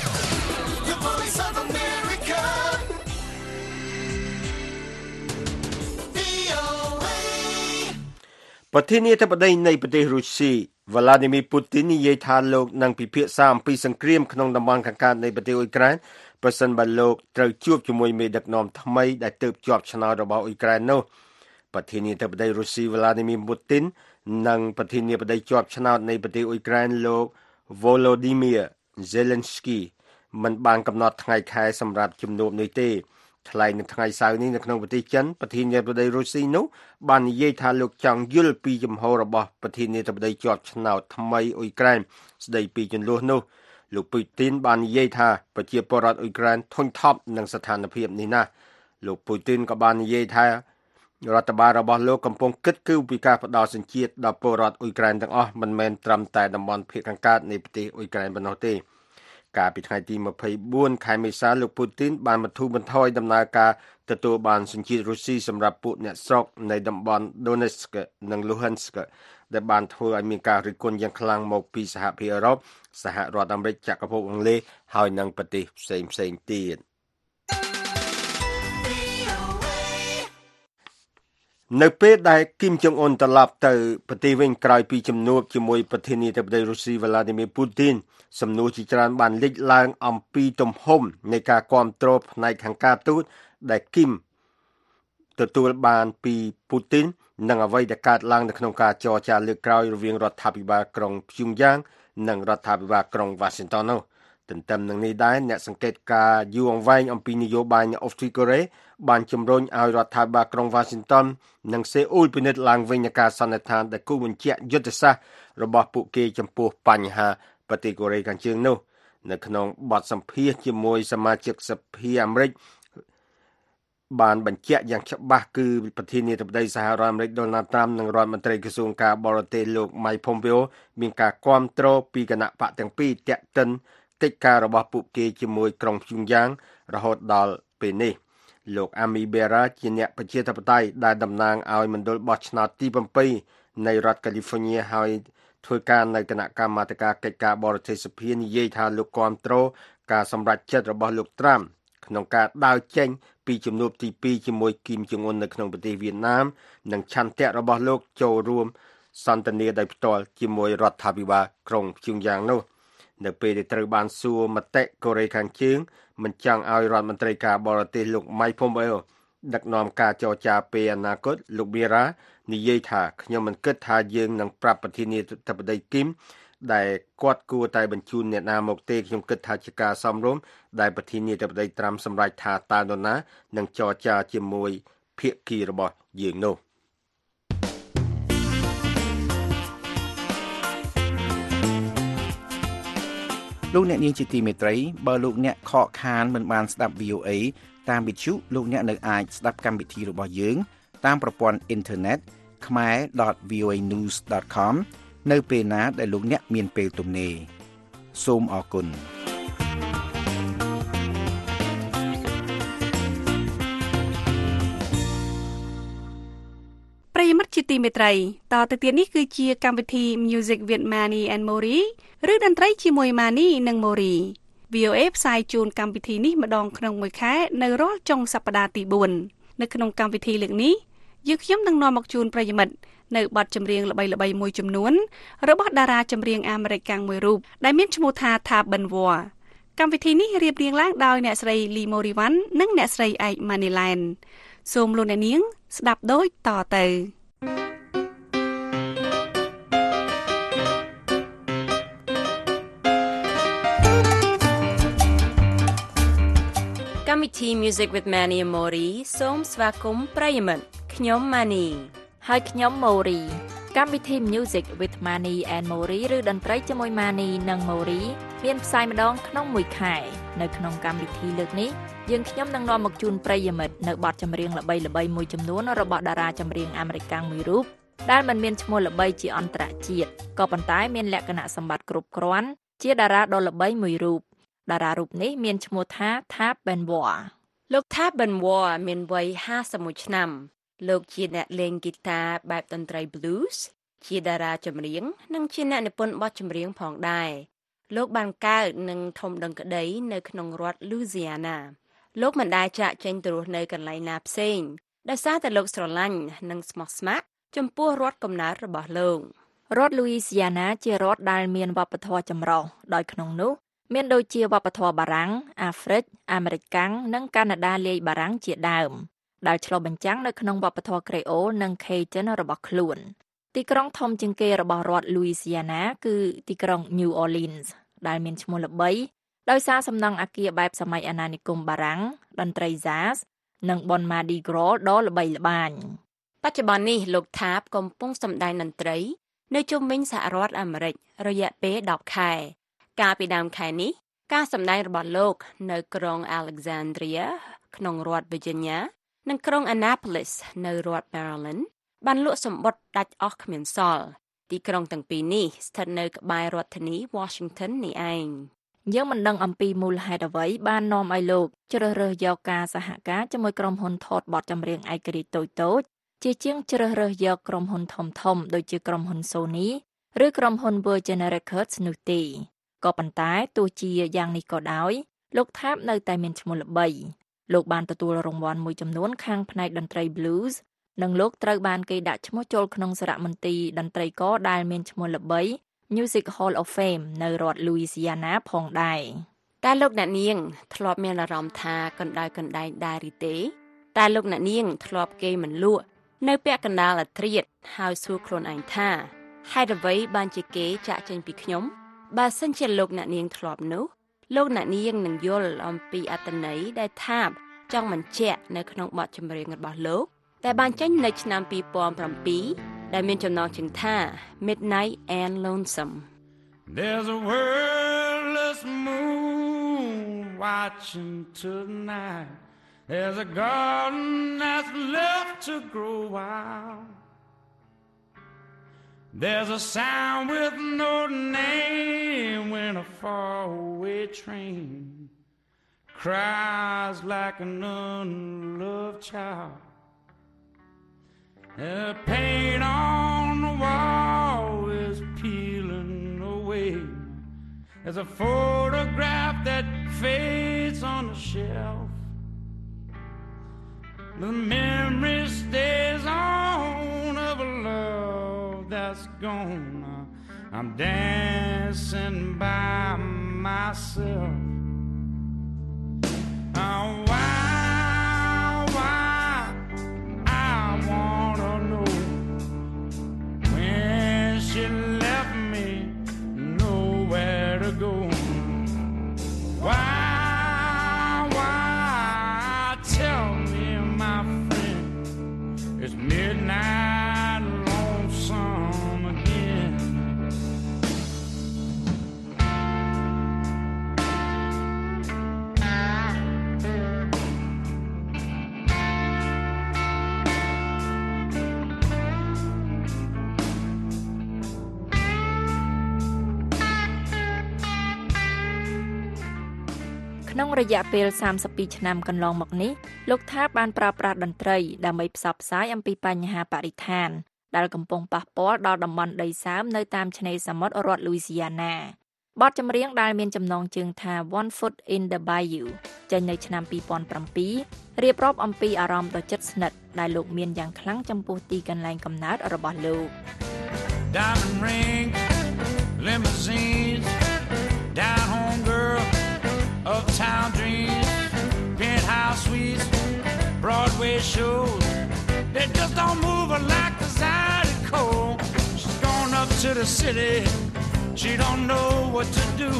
[SPEAKER 4] ប្រធានាធិបតីនៃប្រទេសរុស្ស៊ី Vladimir Putin និយាយថាលោកនឹងពិភាក្សាអំពីសង្គ្រាមក្នុងតំបន់ខាងកើតនៃប្រទេសអ៊ុយក្រែនប្រសិនបើលោកត្រូវជួបជាមួយមេដឹកនាំថ្មីដែលទើបជាប់ឆ្នោតរបស់អ៊ុយក្រែននោះប្រធានាធិបតីរុស្ស៊ី Vladimir Putin និងប្រធានាធិបតីជាប់ឆ្នោតនៃប្រទេសអ៊ុយក្រែនលោក Volodymyr Zelensky មិនបានកំណត់ថ្ងៃខែសម្រាប់ជំនួបនេះទេថ្លែងនៅថ្ងៃសៅរ៍នេះនៅក្នុងប្រទេសចិនប្រធានាធិបតីរុស្ស៊ីនោះបាននិយាយថាលោកចង់យល់ពីជំហររបស់ប្រធានាធិបតីជាប់ឆ្នោតថ្មីអ៊ុយក្រែនស្ដីពីចំនួននោះលោកពូទីនបាននិយាយថាប្រជាពលរដ្ឋអ៊ុយក្រែនធុញថប់នឹងស្ថានភាពនេះណាស់លោកពូទីនក៏បាននិយាយថារដ្ឋបាលរបស់លោកកំពុងគិតគូរពីការផ្ដល់សញ្ជាតិដល់ពលរដ្ឋអ៊ុយក្រែនទាំងអស់មិនមែនត្រឹមតែតំបន់ភាគខាងកើតនៃប្រទេសអ៊ុយក្រែនប៉ុណ្ណោះទេកាលពីថ្ងៃទី24ខែមេសាលោកពូទីនបានបន្ធូរបន្ថយដំណើរការទទួលបានសញ្ជាតិរុស្ស៊ីសម្រាប់ពួកអ្នកស្រុកនៃតំបន់ Donetsk និង Luhansk ដែលបានធ្វើឲ្យមានការរិះគន់យ៉ាងខ្លាំងមកពីសហភាពអឺរ៉ុបសហរដ្ឋអាមេរិកចក្រភពអង់គ្លេសហើយនិងប្រទេសផ្សេងៗទៀតនៅពេលដែលគីមចុងអ៊ុនត្រឡប់ទៅប្រទេសវិញក្រោយពីជំនួបជាមួយប្រធានាធិបតីរុស្ស៊ី Vladimir Putin សំណួរជាច្រើនបានលេចឡើងអំពីទំហំនៃការគាំទ្រផ្នែកខាងការទូតដែលគីមទទួលបានពី Putin និងអ្វីដែលកើតឡើងនៅក្នុងការចរចាលើកក្រោយរវាងរដ្ឋាភិបាលក្រុងព្យុងយ៉ាងនិងរដ្ឋាភិបាលក្រុង Washington នោះទន្ទឹមនឹងនេះដែរអ្នកសង្កេតការយូរអង្វែងអំពីនយោបាយនៃអូស្ត្រាលីកូរ៉េបានជំរុញឲ្យរដ្ឋាភិបាលក្រុង Washington និងសេអ៊ូលពិនិត្យឡើងវិញនូវការសន្និដ្ឋានដែលគូបញ្ជាក់យុទ្ធសាស្ត្ររបស់ពួកគេចំពោះបញ្ហាប្រទេសកូរ៉េខាងជើងនោះនៅក្នុងបទសម្ភាសន៍ជាមួយសមាជិកសភាអាមេរិកបានបញ្ជាក់យ៉ាងច្បាស់គឺប្រធានាធិបតីសហរដ្ឋអាមេរិក Donald Trump និងរដ្ឋមន្ត្រីក្រសួងការបរទេសលោក Mike Pompeo មានការគាំទ្រពីគណៈបកទាំងពីរទាក់ទិនកិច្ចការរបស់ពួកគេជាមួយក្រុងព្យុងយ៉ាងរហូតដល់ពេលនេះលោក Ami Bera ជាអ្នកប្រជាធិបតេយ្យដែលតំណាងឲ្យមណ្ឌលបោះឆ្នោតទី7នៃរដ្ឋ California ហើយធ្វើការនៅគណៈកម្មាធិការកិច្ចការបរទេសសភានិយាយថាលោកគាំទ្រការសម្រេចចិត្តរបស់លោក Trump ក្នុងការដើរចេញពីជំនួបទី2ជាមួយគីមចុងអ៊ុននៅក្នុងប្រទេសវៀតណាមនិងឆន្ទៈរបស់លោកចូលរួមសន្ទនាដោយផ្ទាល់ជាមួយរដ្ឋាភិបាលក្រុងព្យុងយ៉ាងនោះនៅពេលដែលត្រូវបានសួរមតិកូរ៉េខាងជើងមិនចង់ឲ្យរដ្ឋមន្ត្រីការបរទេសលោក Mike Pompeo ដឹកនាំការចរចាពេលអនាគតលោក Bera និយាយថាខ្ញុំមិនគិតថាយើងនឹងប្រាប់ប្រធានាធិបតីគីមដែលគាត់គួរតែបញ្ជូនអ្នកណាមកទេខ្ញុំគិតថាជាការសមរម្យដែលប្រធានាធិបតីត្រាំសម្រេចថាតើនរណានឹងចរចាជាមួយភាគីរបស់យើងនោះ
[SPEAKER 14] លោកអ្នកនាងជាទីមេត្រីបើលោកអ្នកខកខានមិនបានស្ដាប់ VOA តាមវិទ្យុលោកអ្នកនៅអាចស្ដាប់កម្មវិធីរបស់យើងតាមប្រព័ន្ធអ៊ីនធឺណិត khmer.voanews.com នៅពេលណាដែលលោកអ្នកមានពេលទំនេរសូមអរគុណ
[SPEAKER 3] ប្រិយមិត្តជាទីមេត្រីតទៅទៀតនេះគឺជាកម្មវិធី Music with Mani and Mori ឬតន្ត្រីជាមួយ Mani និង Mori VOA ផ្សាយជូនកម្មវិធីនេះម្ដងក្នុងមួយខែនៅរាល់ចុងសប្តាហ៍ទី4នៅក្នុងកម្មវិធីលើកនេះយើងខ្ញុំនឹងនាំមកជូនប្រិយមិត្តនៅបទចម្រៀងល្បីៗមួយចំនួនរបស់តារាចម្រៀងអាមេរិកកាំងមួយរូបដែលមានឈ្មោះថា Ben War កម្មវិធីនេះរៀបរៀងឡើងដោយអ្នកស្រី Lee Morivan និងអ្នកស្រីឯក Maniland សូមលោកអ្នកនាងស្ដាប់ដូចតទៅ
[SPEAKER 15] កម្មវិធី Music with Mani and Mori សូមស្វាគមន៍ប្រិយមិត្តខ្ញុំ Mani ហើយខ្ញុំ Mori កម្មវិធី Music with Mani and Mori ឬតន្ត្រីជាមួយ Mani និង Mori មានផ្សាយម្ដងក្នុងមួយខែនៅក្នុងកម្មវិធីលើកនេះយើងខ្ញុំនឹងនាំមកជូនប្រិយមិត្តនៅបទចម្រៀងល្បីៗមួយចំនួនរបស់តារាចម្រៀងអាមេរិកកាំងមួយរូបដែលមិនមានឈ្មោះល្បីជាអន្តរជាតិក៏ប៉ុន្តែមានលក្ខណៈសម្បត្តិគ្រប់គ្រាន់ជាតារាដ៏ល្បីមួយរូបតារារូបនេះមានឈ្មោះថា Ben War លោក Ben War មានវ័យ51ឆ្នាំលោកជាអ្នកលេងហ្គីតាបែបតន្ត្រី Blues ជាតារាចម្រៀងនិងជាអ្នកនិពន្ធបទចម្រៀងផងដែរលោកបានកើតនិងធំដឹងក្តីនៅក្នុងរដ្ឋ Louisiana លោកមិនដែលចាកចេញទៅរស់នៅកន្លែងណាផ្សេងដោយសារតែលោកស្រឡាញ់និងស្មោះស្ម័គ្រចំពោះរដ្ឋកំណើតរបស់លោករដ្ឋ Louisiana ជារដ្ឋដែលមានវប្បធម៌ចម្រុះដោយក្នុងនោះមានដូចជាវប្បធម៌បារាំង អាហ្វ្រិក អាមេរិកកាំងនិងកាណាដាលាយបារាំងជាដើមដែលឆ្លុះបញ្ចាំងនៅក្នុងវប្បធម៌ក្រេអូលនិង Cajun របស់ខ្លួនទីក្រុងធំជាងគេរបស់រដ្ឋ Louisiana គឺទីក្រុង New Orleans ដែលមានឈ្មោះល្បីដោយសារសំណង់អគារបែបសម័យអាណានិគមបារាំងតន្ត្រី Jazz និងបុណ្យ Mardi Gras ដ៏ល្បីល្បាញបច្ចុប្បន្ននេះលោកថាបកំពុងសម្ដែងតន្ត្រីនៅជុំវិញសហរដ្ឋអាមេរិករយៈពេល10ខែកាលពីដើមខែនេះការសម្ដែងរបស់លោកនៅក្រុង Alexandria ក្នុងរដ្ឋ Virginia និងក្រុង Annapolis នៅរដ្ឋ Maryland បានលក់សម្បត្តិដាច់អស់គ្មានសល់ទីក្រុងទាំងពីរនេះស្ថិតនៅក្បែររដ្ឋធានី Washington នេះឯងយើងមិនដឹងអំពីមូលហេតុអ្វីបាននាំឲ្យលោកជ្រើសរើសយកការសហការជាមួយក្រុមហ៊ុនថតបទចម្រៀងឯករាជ្យតូចៗជាជាងជ្រើសរើសយកក្រុមហ៊ុនធំៗដូចជាក្រុមហ៊ុន Sony ឬក្រុមហ៊ុន Virgin Records នោះទេក៏ប៉ុន្តែទោះជាយ៉ាងនេះក៏ដោយលោកថាបនៅតែមានឈ្មោះល្បីលោកបានទទួលរង្វាន់មួយចំនួនខាងផ្នែកតន្ត្រី Blues និងលោកត្រូវបានគេដាក់ឈ្មោះចូលក្នុងសារមន្ទីរតន្ត្រីករដែលមានឈ្មោះល្បី Music Hall of Fame នៅរដ្ឋ Louisiana ផងដែរតែលោកអ្នកនាងធ្លាប់មានអារម្មណ៍ថាកណ្ដាលកណ្ដែងដែរឬទេតែលោកអ្នកនាងធ្លាប់គេមិនលក់នៅពាក់កណ្ដាលអធ្រាត្រហើយសួរខ្លួនឯងថាហេតុអ្វីបានជាគេចាក់ចេញពីខ្ញុំបើសិនជាលោកអ្នកនាងធ្លាប់នោះលោកអ្នកនាងនឹងយល់អំពីអត្ថន័យដែលថាបចង់បញ្ជាក់នៅក្នុងបទចម្រៀងរបស់លោកដែលបានចេញនៅឆ្នាំ2007ដែលមានចំណងជើងថា Midnight and Lonesome
[SPEAKER 2] There's a wordless moon watching tonight There's a garden that's left to grow wild There's a sound with no name when a faraway train cries like an unloved child. The paint on the wall is peeling away. There's a photograph that fades on the shelf. The memory stays on of a love that's gone. I'm dancing by myself. Why I wanna know when she left me nowhere to go. Why tell me my friend it's midnight lonesome again.
[SPEAKER 15] ក្នុងរយៈពេល32ឆ្នាំកន្លងមកនេះលោកថាបានប្រើប្រាស់តន្ត្រីដើម្បីផ្សព្វផ្សាយអំពីបញ្ហាបរិស្ថានដែលកំពុងប៉ះពាល់ដល់តំបន់ដីសើមនៅតាមឆ្នេរសមុទ្ររដ្ឋ Louisiana បទចម្រៀងដែលមានចំណងជើងថា One Foot in the Bayou ចេញនៅឆ្នាំ2007រៀបរាប់អំពីអារម្មណ៍ដ៏ជិតស្និទ្ធដែលលោកមានយ៉ាងខ្លាំងចំពោះទីកន្លែងកំណើតរបស់លោក
[SPEAKER 2] Diamond ring, limousines, down home girl, uptown dreams, penthouse suites, Broadway shows. They just don't move her like the Zydeco. She's gone up to the city. She don't know what to do.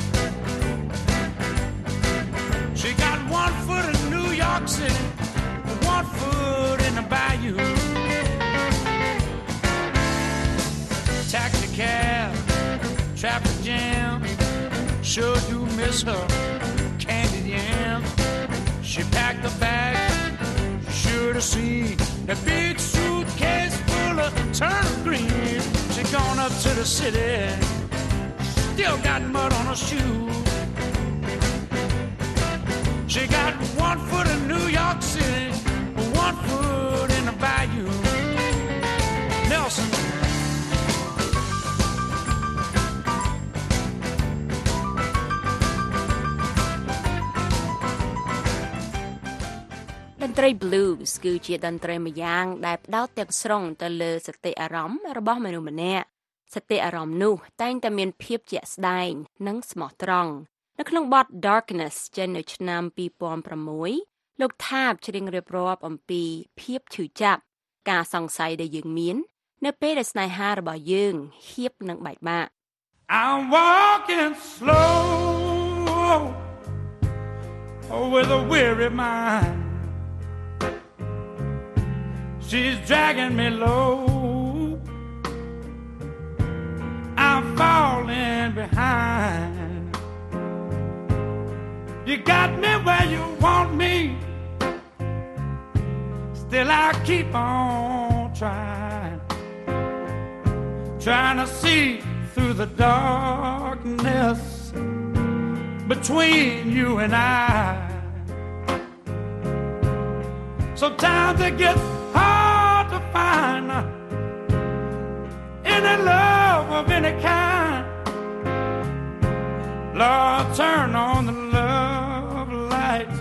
[SPEAKER 2] She got 1 foot in New York City, 1 foot in the bayou. Taxi cab, traffic jam, sure do miss her candied yams. She packed a bag, sure to see the big suitcase full of turnip greens. She gone up to the city, still got mud on her shoes. She got 1 foot in New York City, 1 foot in the bayou. Nelson,
[SPEAKER 15] ត្រី blues គឺជាតន្ត្រីម្យ៉ាងដែលផ្ដោតទាំងស្រុងទៅលើសតិអារម្មណ៍របស់មនុស្សម្នាក់សតិអារម្មណ៍នោះតែងតែមានភាពជាក់ស្ដែងនិងស្មោះត្រង់នៅក្នុងបទ Darkness ចេញនៅឆ្នាំ2006លោកថាបច្រៀងរៀបរាប់អំពីភាពឈឺចាប់ការសង្ស័យដែលយើងមាននៅពេលដែលស្នេហារបស់យើងហៀបនឹងបែកបាក់
[SPEAKER 2] I'm walking slow with a weary mind She's dragging me low I'm falling behind You got me where you want me Still I keep on trying to see through the darkness between you and I Sometimes it gets hard to find any love of any kind Lord, turn on the love light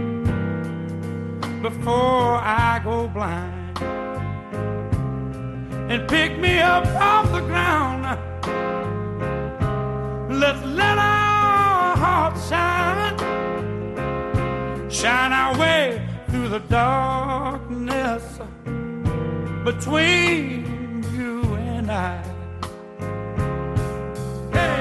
[SPEAKER 2] before I go blind and pick me up off the ground Let's let our hearts shine our way through the darkness between you and I. Hey.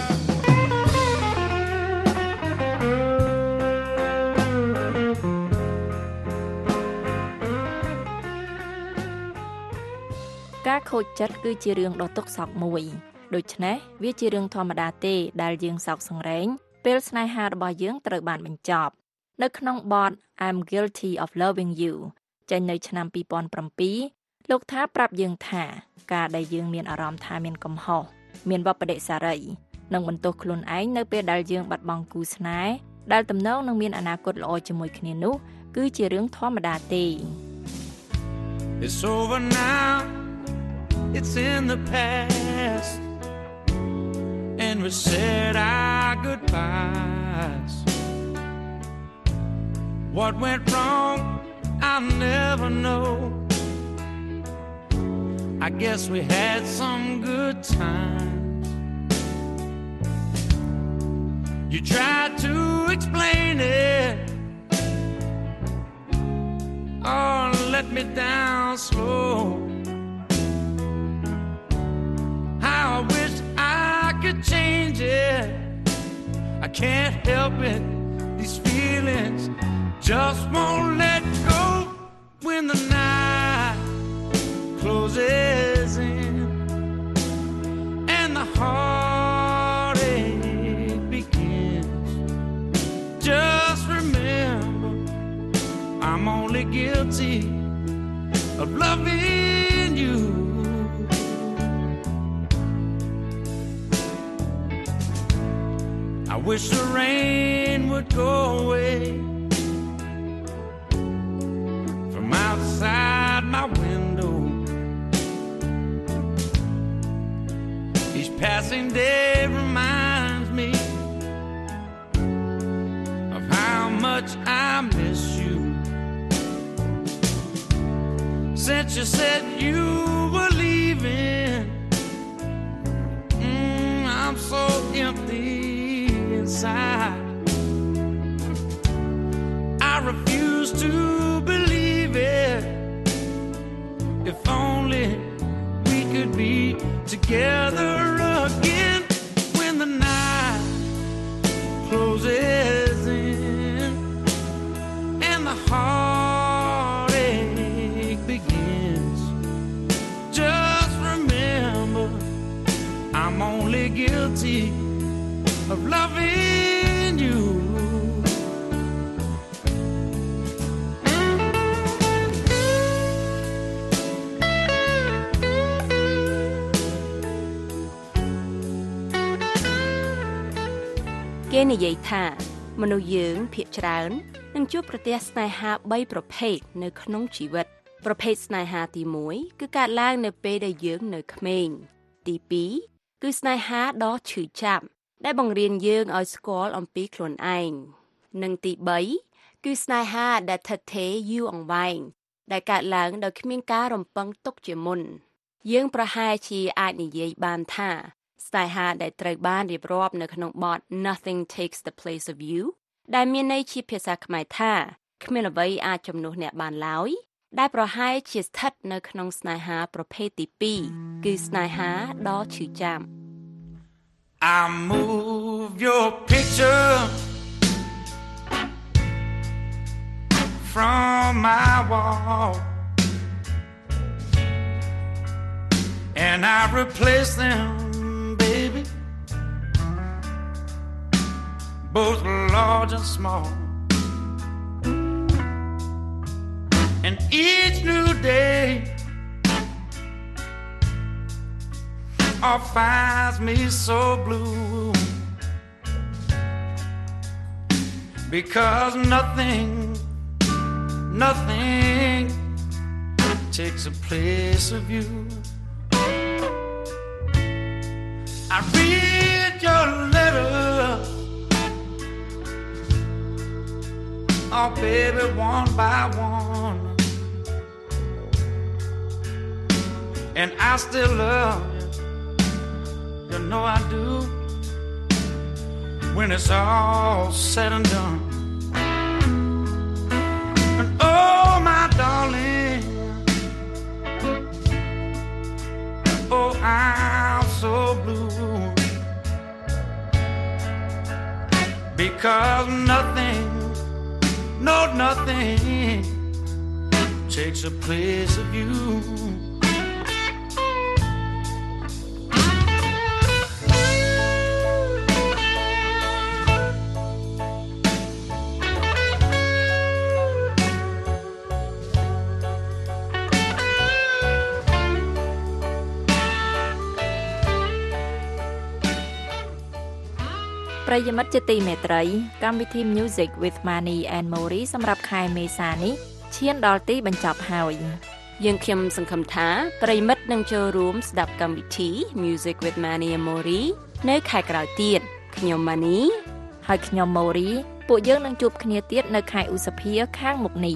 [SPEAKER 15] ការខូចចិត្តគឺជារឿងដ៏ទុក្ខសោកមួយដូច្នេះវាជារឿងធម្មតាទេដែលយើងសោកសង្រេងពេលស្នេហារបស់យើងត្រូវបានបញ្ចប់នៅក្នុងបទ I'm Guilty of Loving You ចេញនៅឆ្នាំ2007លោកថាប្រាប់យើងថាការដែលយើងមានអារម្មណ៍ថាមានកំហុសមានវបដិសារីនិងបន្ទោសខ្លួនឯងនៅពេលដែលយើងបាត់បង់គូស្នេហ៍ដែលទំនងនឹងមានអនាគតល្អជាមួយគ្នានោះគឺជារឿងធម្មតាទេ
[SPEAKER 2] It's over now It's in the past And we said our goodbyes What went wrong, I'll never know I guess we had some good times You tried to explain it Oh, let me down slow How I wish I could change it I can't help it These feelings just won't let go When the night closes in And the heartache begins Just remember I'm only guilty of loving you I wish the rain would go away From outside my window Each passing day reminds me Of how much I miss you Since you said you were leaving I'm so empty inside I refuse to believe it If only we could be together again When the night closes in And the heartache begins Just remember I'm only guilty of loving you
[SPEAKER 15] គេនិយាយថាមនុស្សយើងភាគច្រើននឹងជួបប្រទះស្នេហា3ប្រភេទនៅក្នុងជីវិតប្រភេទស្នេហាទី1គឺកើតឡើងនៅពេលដែលយើងនៅក្មេងទី2គឺស្នេហាដ៏ឈឺចាប់ដែលបង្រៀនយើងឲ្យស្គាល់អំពីខ្លួនឯងនិងទី3 គឺស្នេហាដែលថិតថេរយូរអង្វែងដែលកើតឡើងដោយគ្មានការរំពឹងទុកជាមុនយើងប្រហែលជាអាចនិយាយបានថាស្នេហាដែលត្រូវបានរៀបរាប់នៅក្នុងបទ Nothing Takes the Place of You ដែលមានន័យជាភាសាខ្មែរថាគ្មានអ្វីអាចជំនួសអ្នកបានឡើយដែលប្រហែលជាស្ថិតនៅក្នុងស្នេហាប្រភេទទី2គឺស្នេហាដ៏ឈឺចាំ
[SPEAKER 2] I move your picture from my wall and I replace them, baby, both large and small. And each new day finds me so blue because nothing takes the place of you. I read your letter, oh baby, one by one, and I still love you, you know I do, when it's all said and done. And oh my darling, oh I'm so blue because nothing takes the place of you.
[SPEAKER 15] ប្រិយមិត្តជាទីមេត្រីកម្មវិធី Music with Mani and Mori សម្រាប់ខែមេសានេះឈានដល់ទីបញ្ចប់ហើយយើងខ្ញុំសង្ឃឹមថាប្រិយមិត្តនឹងចូលរួមស្ដាប់កម្មវិធី Music with Mani and Mori នៅខែក្រោយទៀតខ្ញុំ Mani ហើយខ្ញុំ Mori ពួកយើងនឹងជួបគ្នាទៀតនៅខែឧសភាខាងមុខនេះ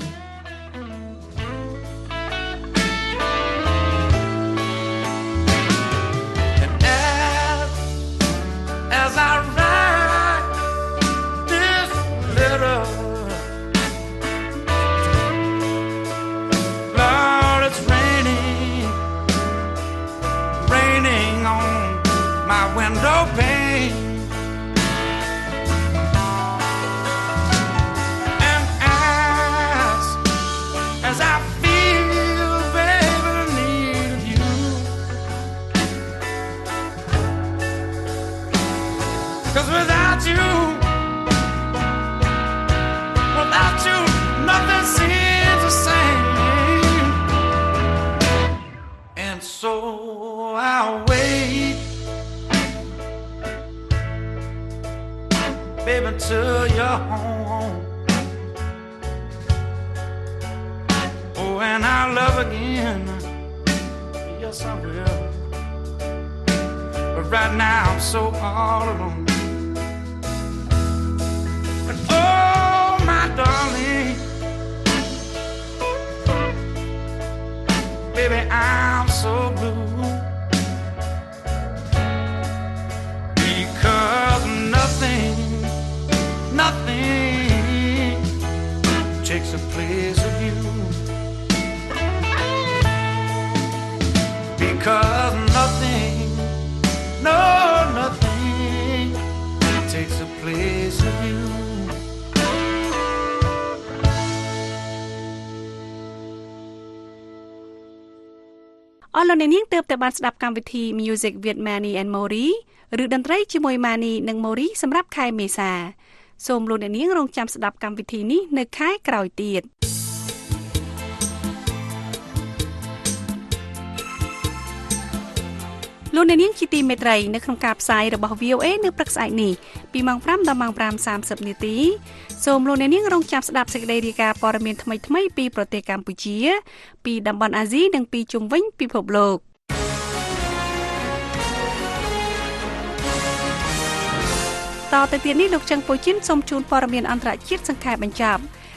[SPEAKER 2] window pane and as I feel baby the need of you 'cause without you nothing seems the same and so I'll wait baby till you're home oh and I'll love again yes I will but right now I'm so all alone and oh my darling baby I'm so blue because nothing takes the place of you because nothing takes the place of you
[SPEAKER 3] អស់លោកអ្នកនាងទើបតែបានស្ដាប់កម្មវិធី Music with Mani and Mori ឬតន្ត្រីជាមួយ Mani និង Mori សម្រាប់ខែមេសាសូមលោកអ្នកនាងរងចាំស្ដាប់កម្មវិធីនេះនៅខែក្រោយទៀតលោកអ្នកនាងជាទីមេត្រីនៅក្នុងការផ្សាយរបស់ VOA នៅព្រឹកស្អែកនេះពីម៉ោង 5 ដល់ម៉ោង 5:30 នាទីសូមលោកអ្នកនាងរងចាំស្ដាប់សេចក្តីរាយការណ៍ព័ត៌មានថ្មីៗពីប្រទេសកម្ពុជាពីតំបន់អាស៊ីនិងពីជុំវិញពិភពលោកតទៅទៀតនេះលោកច័ន្ទពូជីនសូមជូនព័ត៌មានអន្តរជាតិសង្ខេបបញ្ចប់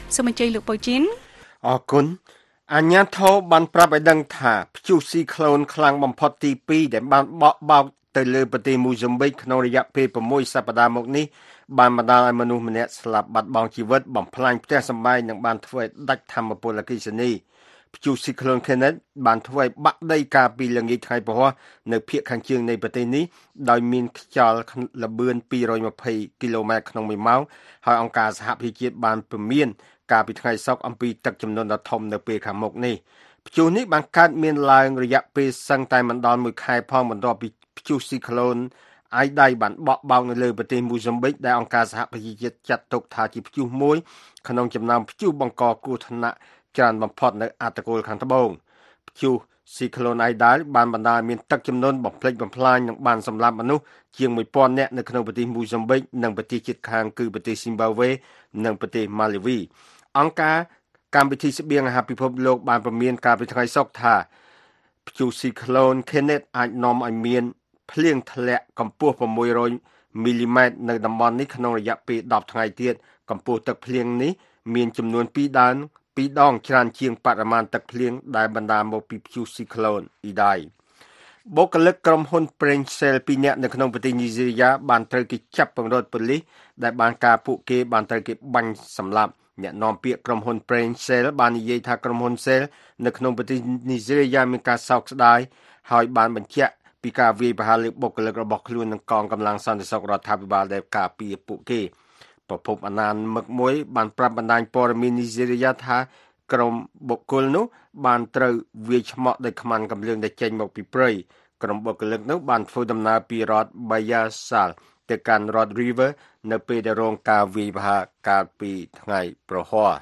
[SPEAKER 3] សូមអញ្ជើញលោកប៉ូជីន
[SPEAKER 4] អរគុណអាញាធរបានប្រាប់ឲ្យដឹងថាព្យុះស៊ីក្លូនខ្លាំងបំផុតទី2ដែលបានបក់បោកទៅលើប្រទេសម៉ូហ្សាំប៊ិកក្នុងរយៈពេល6សប្តាហ៍មកនេះបានបណ្ដាលឲ្យមនុស្សម្នាក់ស្លាប់បាត់បង់ជីវិតបំផ្លាញផ្ទះសម្បែងនិងបានធ្វើឲ្យដាច់ថាមពលអគ្គិសនីព្យុះស៊ីក្លូន Kenneth បានធ្វើឲ្យបាក់ដីកាលពីល្ងាចថ្ងៃពហុនៅភាគខាងជើងនៃប្រទេសនេះដោយមានខ្យល់ល្បឿន220គីឡូម៉ែត្រក្នុង1ម៉ោងហើយអង្គការសហប្រជាជាតិបានព្រមានកាលពីថ្ងៃសុក្រអំពីទឹកជំនន់ដ៏ធំនៅពេលខាងមុខនេះព្យុះនេះបានកើតមានឡើងរយៈពេលសឹងតែមិនដល់1ខែផងបន្ទាប់ពីព្យុះស៊ីក្លូនអាយដៃបានបក់បោកនៅលើប្រទេសម៉ូហ្សាំប៊ិកដែលអង្គការសហប្រជាជាតិចាត់ទុកថាជាព្យុះមួយក្នុងចំណោមព្យុះបង្កគ្រោះថ្នាក់ច្រើនបំផុតនៅអាតកូលខាងត្បូងព្យុះស៊ីក្លូនអាយដាលបានបណ្ដាលមានទឹកជំនន់បំផ្លិចបំផ្លាញនិងបានសម្លាប់មនុស្សជាង 1000 នាក់នៅក្នុងប្រទេសម៉ូហ្សាំប៊ិកនិងប្រទេសជិតខាងគឺប្រទេសស៊ីមបាវេនិងប្រទេសម៉ាឡាវីអង្គការកម្មវិធីស្បៀងអាហារពិភពលោកបានព្រមានកាលពីថ្ងៃសុក្រថាព្យុះស៊ីក្លូន Kenneth អាចនាំឲ្យមានភ្លៀងធ្លាក់កម្ពស់600មីលីម៉ែត្រនៅតំបន់នេះក្នុងរយៈពេល10ថ្ងៃទៀតកម្ពស់ទឹកភ្លៀងនេះមានចំនួន2ដងច្រើនជាងបរិមាណទឹកភ្លៀងដែលបណ្ដាលមកពីព្យុះស៊ីក្លូនអ៊ីដៃបុគ្គលិកក្រុមហ៊ុន Prensel 2នាក់នៅក្នុងប្រទេសញីហ្សេរីយ៉ាបានត្រូវគេចាប់ពង្រត់ប៉ូលីសដែលបានការពួកគេបានត្រូវគេបាញ់សម្លាប់អ្នកនាំពាក្យក្រុមហ៊ុន Prensel បាននិយាយថាក្រុមហ៊ុន Shell នៅក្នុងប្រទេសញីហ្សេរីយ៉ាមានការសោកស្ដាយហើយបានបញ្ជាក់ពីការវាយប្រហារលើបុគ្គលិករបស់ខ្លួននិងកងកម្លាំងសន្តិសុខរដ្ឋាភិបាលដែលការពារពួកគេប្រពន្ធអាណាមឹកមួយបានប្រាប់បណ្ដាញព័ត៌មានញីហ្សេរីយ៉ាថាក្រុមបុគ្គលនោះបានត្រូវវាយឆ្មក់ដោយខ្មាន់កម្លាំងដែលចេញមកពីព្រៃក្រុមបុគ្គលិកនោះបានធ្វើដំណើរពីរដ្ឋ Bayelsa ទៅកាន់រដ្ឋ River នៅពេលដែលរងការវាយប្រហារកាលពីថ្ងៃប្រហ័ស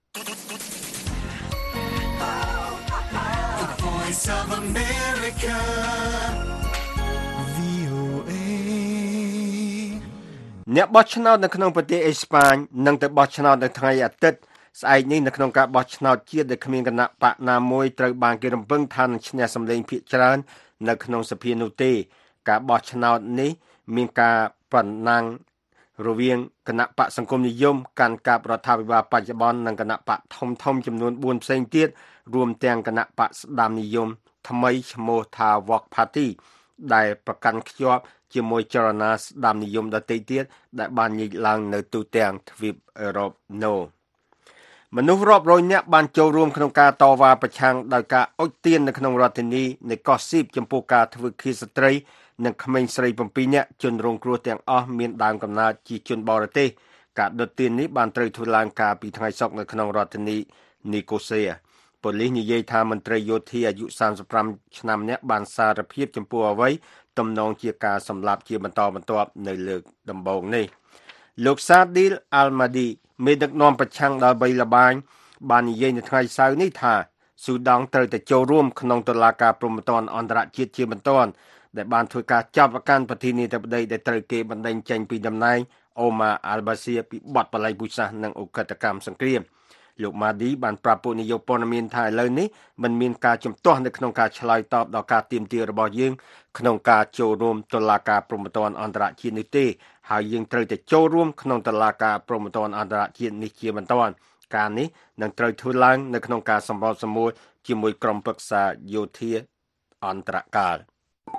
[SPEAKER 4] អ្នកបោះឆ្នោតនៅក្នុងប្រទេសអេស្ប៉ាញនឹងទៅបោះឆ្នោតនៅថ្ងៃអាទិត្យស្អែកនេះនៅក្នុងការបោះឆ្នោតជាតិដែលគ្មានគណៈបកណាមួយត្រូវបានគេរំពឹងថានឹងឈ្នះសម្លេងភាគច្រើននៅក្នុងសភានោះទេការបោះឆ្នោតនេះមានការប្រណាំងរវាងគណៈបកសង្គមនិយមកាន់កាប់រដ្ឋាភិបាលបច្ចុប្បន្ននិងគណៈបកធំចំនួន4ផ្សេងទៀតរួមទាំងគណៈបកស្ដាមនិយមថ្មីឈ្មោះថា Vox Party ដែលប្រកាន់ខ្ជាប់ជាមួយចលនាស្ដាមនិយមដទៃទៀតដែលបានញែកឡើងនៅទូទាំងទ្វីបអឺរ៉ុបនោះមនុស្សរាប់រយនាក់បានចូលរួមក្នុងការតវ៉ាប្រឆាំងដោយការអុជទៀននៅក្នុងរដ្ឋធានីនៃកោះស៊ីបចំពោះការធ្វើឃាតស្ត្រីនិងក្មេងស្រី7នាក់ជនរងគ្រោះទាំងអស់មានដើមកំណើតជាជនបរទេសការដុតទៀននេះបានត្រូវធ្វើឡើងកាលពីថ្ងៃសុក្រនៅក្នុងរដ្ឋធានីនីកូសៀប៉ូលីសនិយាយថាមន្ត្រីយោធាអាយុ35ឆ្នាំនាក់បានសារភាពចំពោះអ្វីទំនងជាការសម្លាប់ជាបន្តបន្ទាប់នៅលើកដំបូងនេះលោកសាឌីលអាល់ម៉ាឌីមេដឹកនាំប្រឆាំងដល់3លបាញបាននិយាយនៅថ្ងៃសៅរ៍នេះថាស៊ូដង់ត្រូវតែចូលរួមក្នុងតុលាការព្រហ្មទណ្ឌអន្តរជាតិជាបន្ទាន់ដែលបានធ្វើការចាប់ប្រកាន់ប្រធានាធិបតីដែលត្រូវគេបណ្តេញចេញពីតំណែងអូម៉ាអាល់បាស៊ីពីបទបល្ល័ង្កពូជសាសន៍និងអ ுக ្រិតកម្មសង្គ្រាមលោកម៉ាឌីបានប្រាប់ពួកនាយកព័ត៌មានថាឥឡូវនេះមិនមានការជំទាស់នៅក្នុងការឆ្លើយតបដល់ការទាមទាររបស់យើងក្នុងការចូលរួមតុលាការព្រហ្មទណ្ឌអន្តរជាតិនេះទេហើយយើងត្រូវតែចូលរួមក្នុងតុលាការព្រហ្មទណ្ឌអន្តរជាតិនេះជាបន្តការនេះនឹងត្រូវធ្វើឡើងនៅក្នុងការសម្របសម្រួលជាមួយក្រុមប្រឹក្សាយោធាអន្តរកាល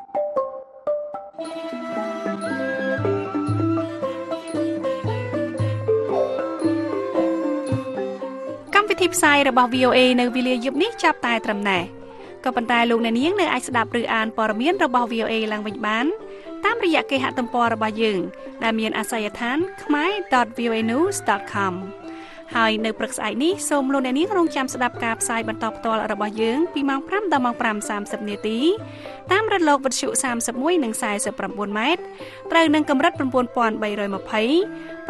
[SPEAKER 3] កម្មវិធីផ្សាយរបស់ VOA នៅវេលាយប់នេះចាប់តែត្រឹមណេះក៏ប៉ុន្តែលោកអ្នកនាងនៅអាចស្ដាប់ឬអានព័ត៌មានរបស់ VOA ឡើងវិញបានតាមរយៈគេហទំព័ររបស់យើងដែលមានអាសយដ្ឋាន khmer.voanews.com ហើយនៅព្រឹកស្អែកនេះសូមលោកអ្នកនាងរងចាំស្ដាប់ការផ្សាយបន្តផ្ទាល់របស់យើងពីម៉ោង5ដល់ម៉ោង 5:30 នាទីតាមរលកវិទ្យុ31និង49ម៉ែត្រត្រូវនឹងកម្រិត 9320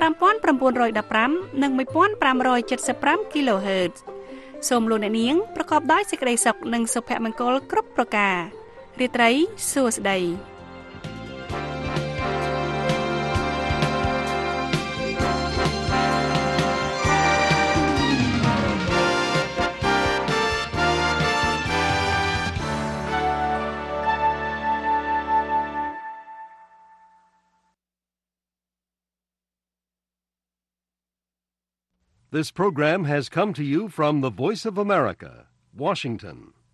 [SPEAKER 3] 5915 និង 1575 kHz សូមលោកអ្នកនាងប្រកបដោយសេចក្តីសុខនិងសុភមង្គលគ្រប់ប្រការរាត្រីសួស្តី
[SPEAKER 1] This program has come to you from the Voice of America, Washington.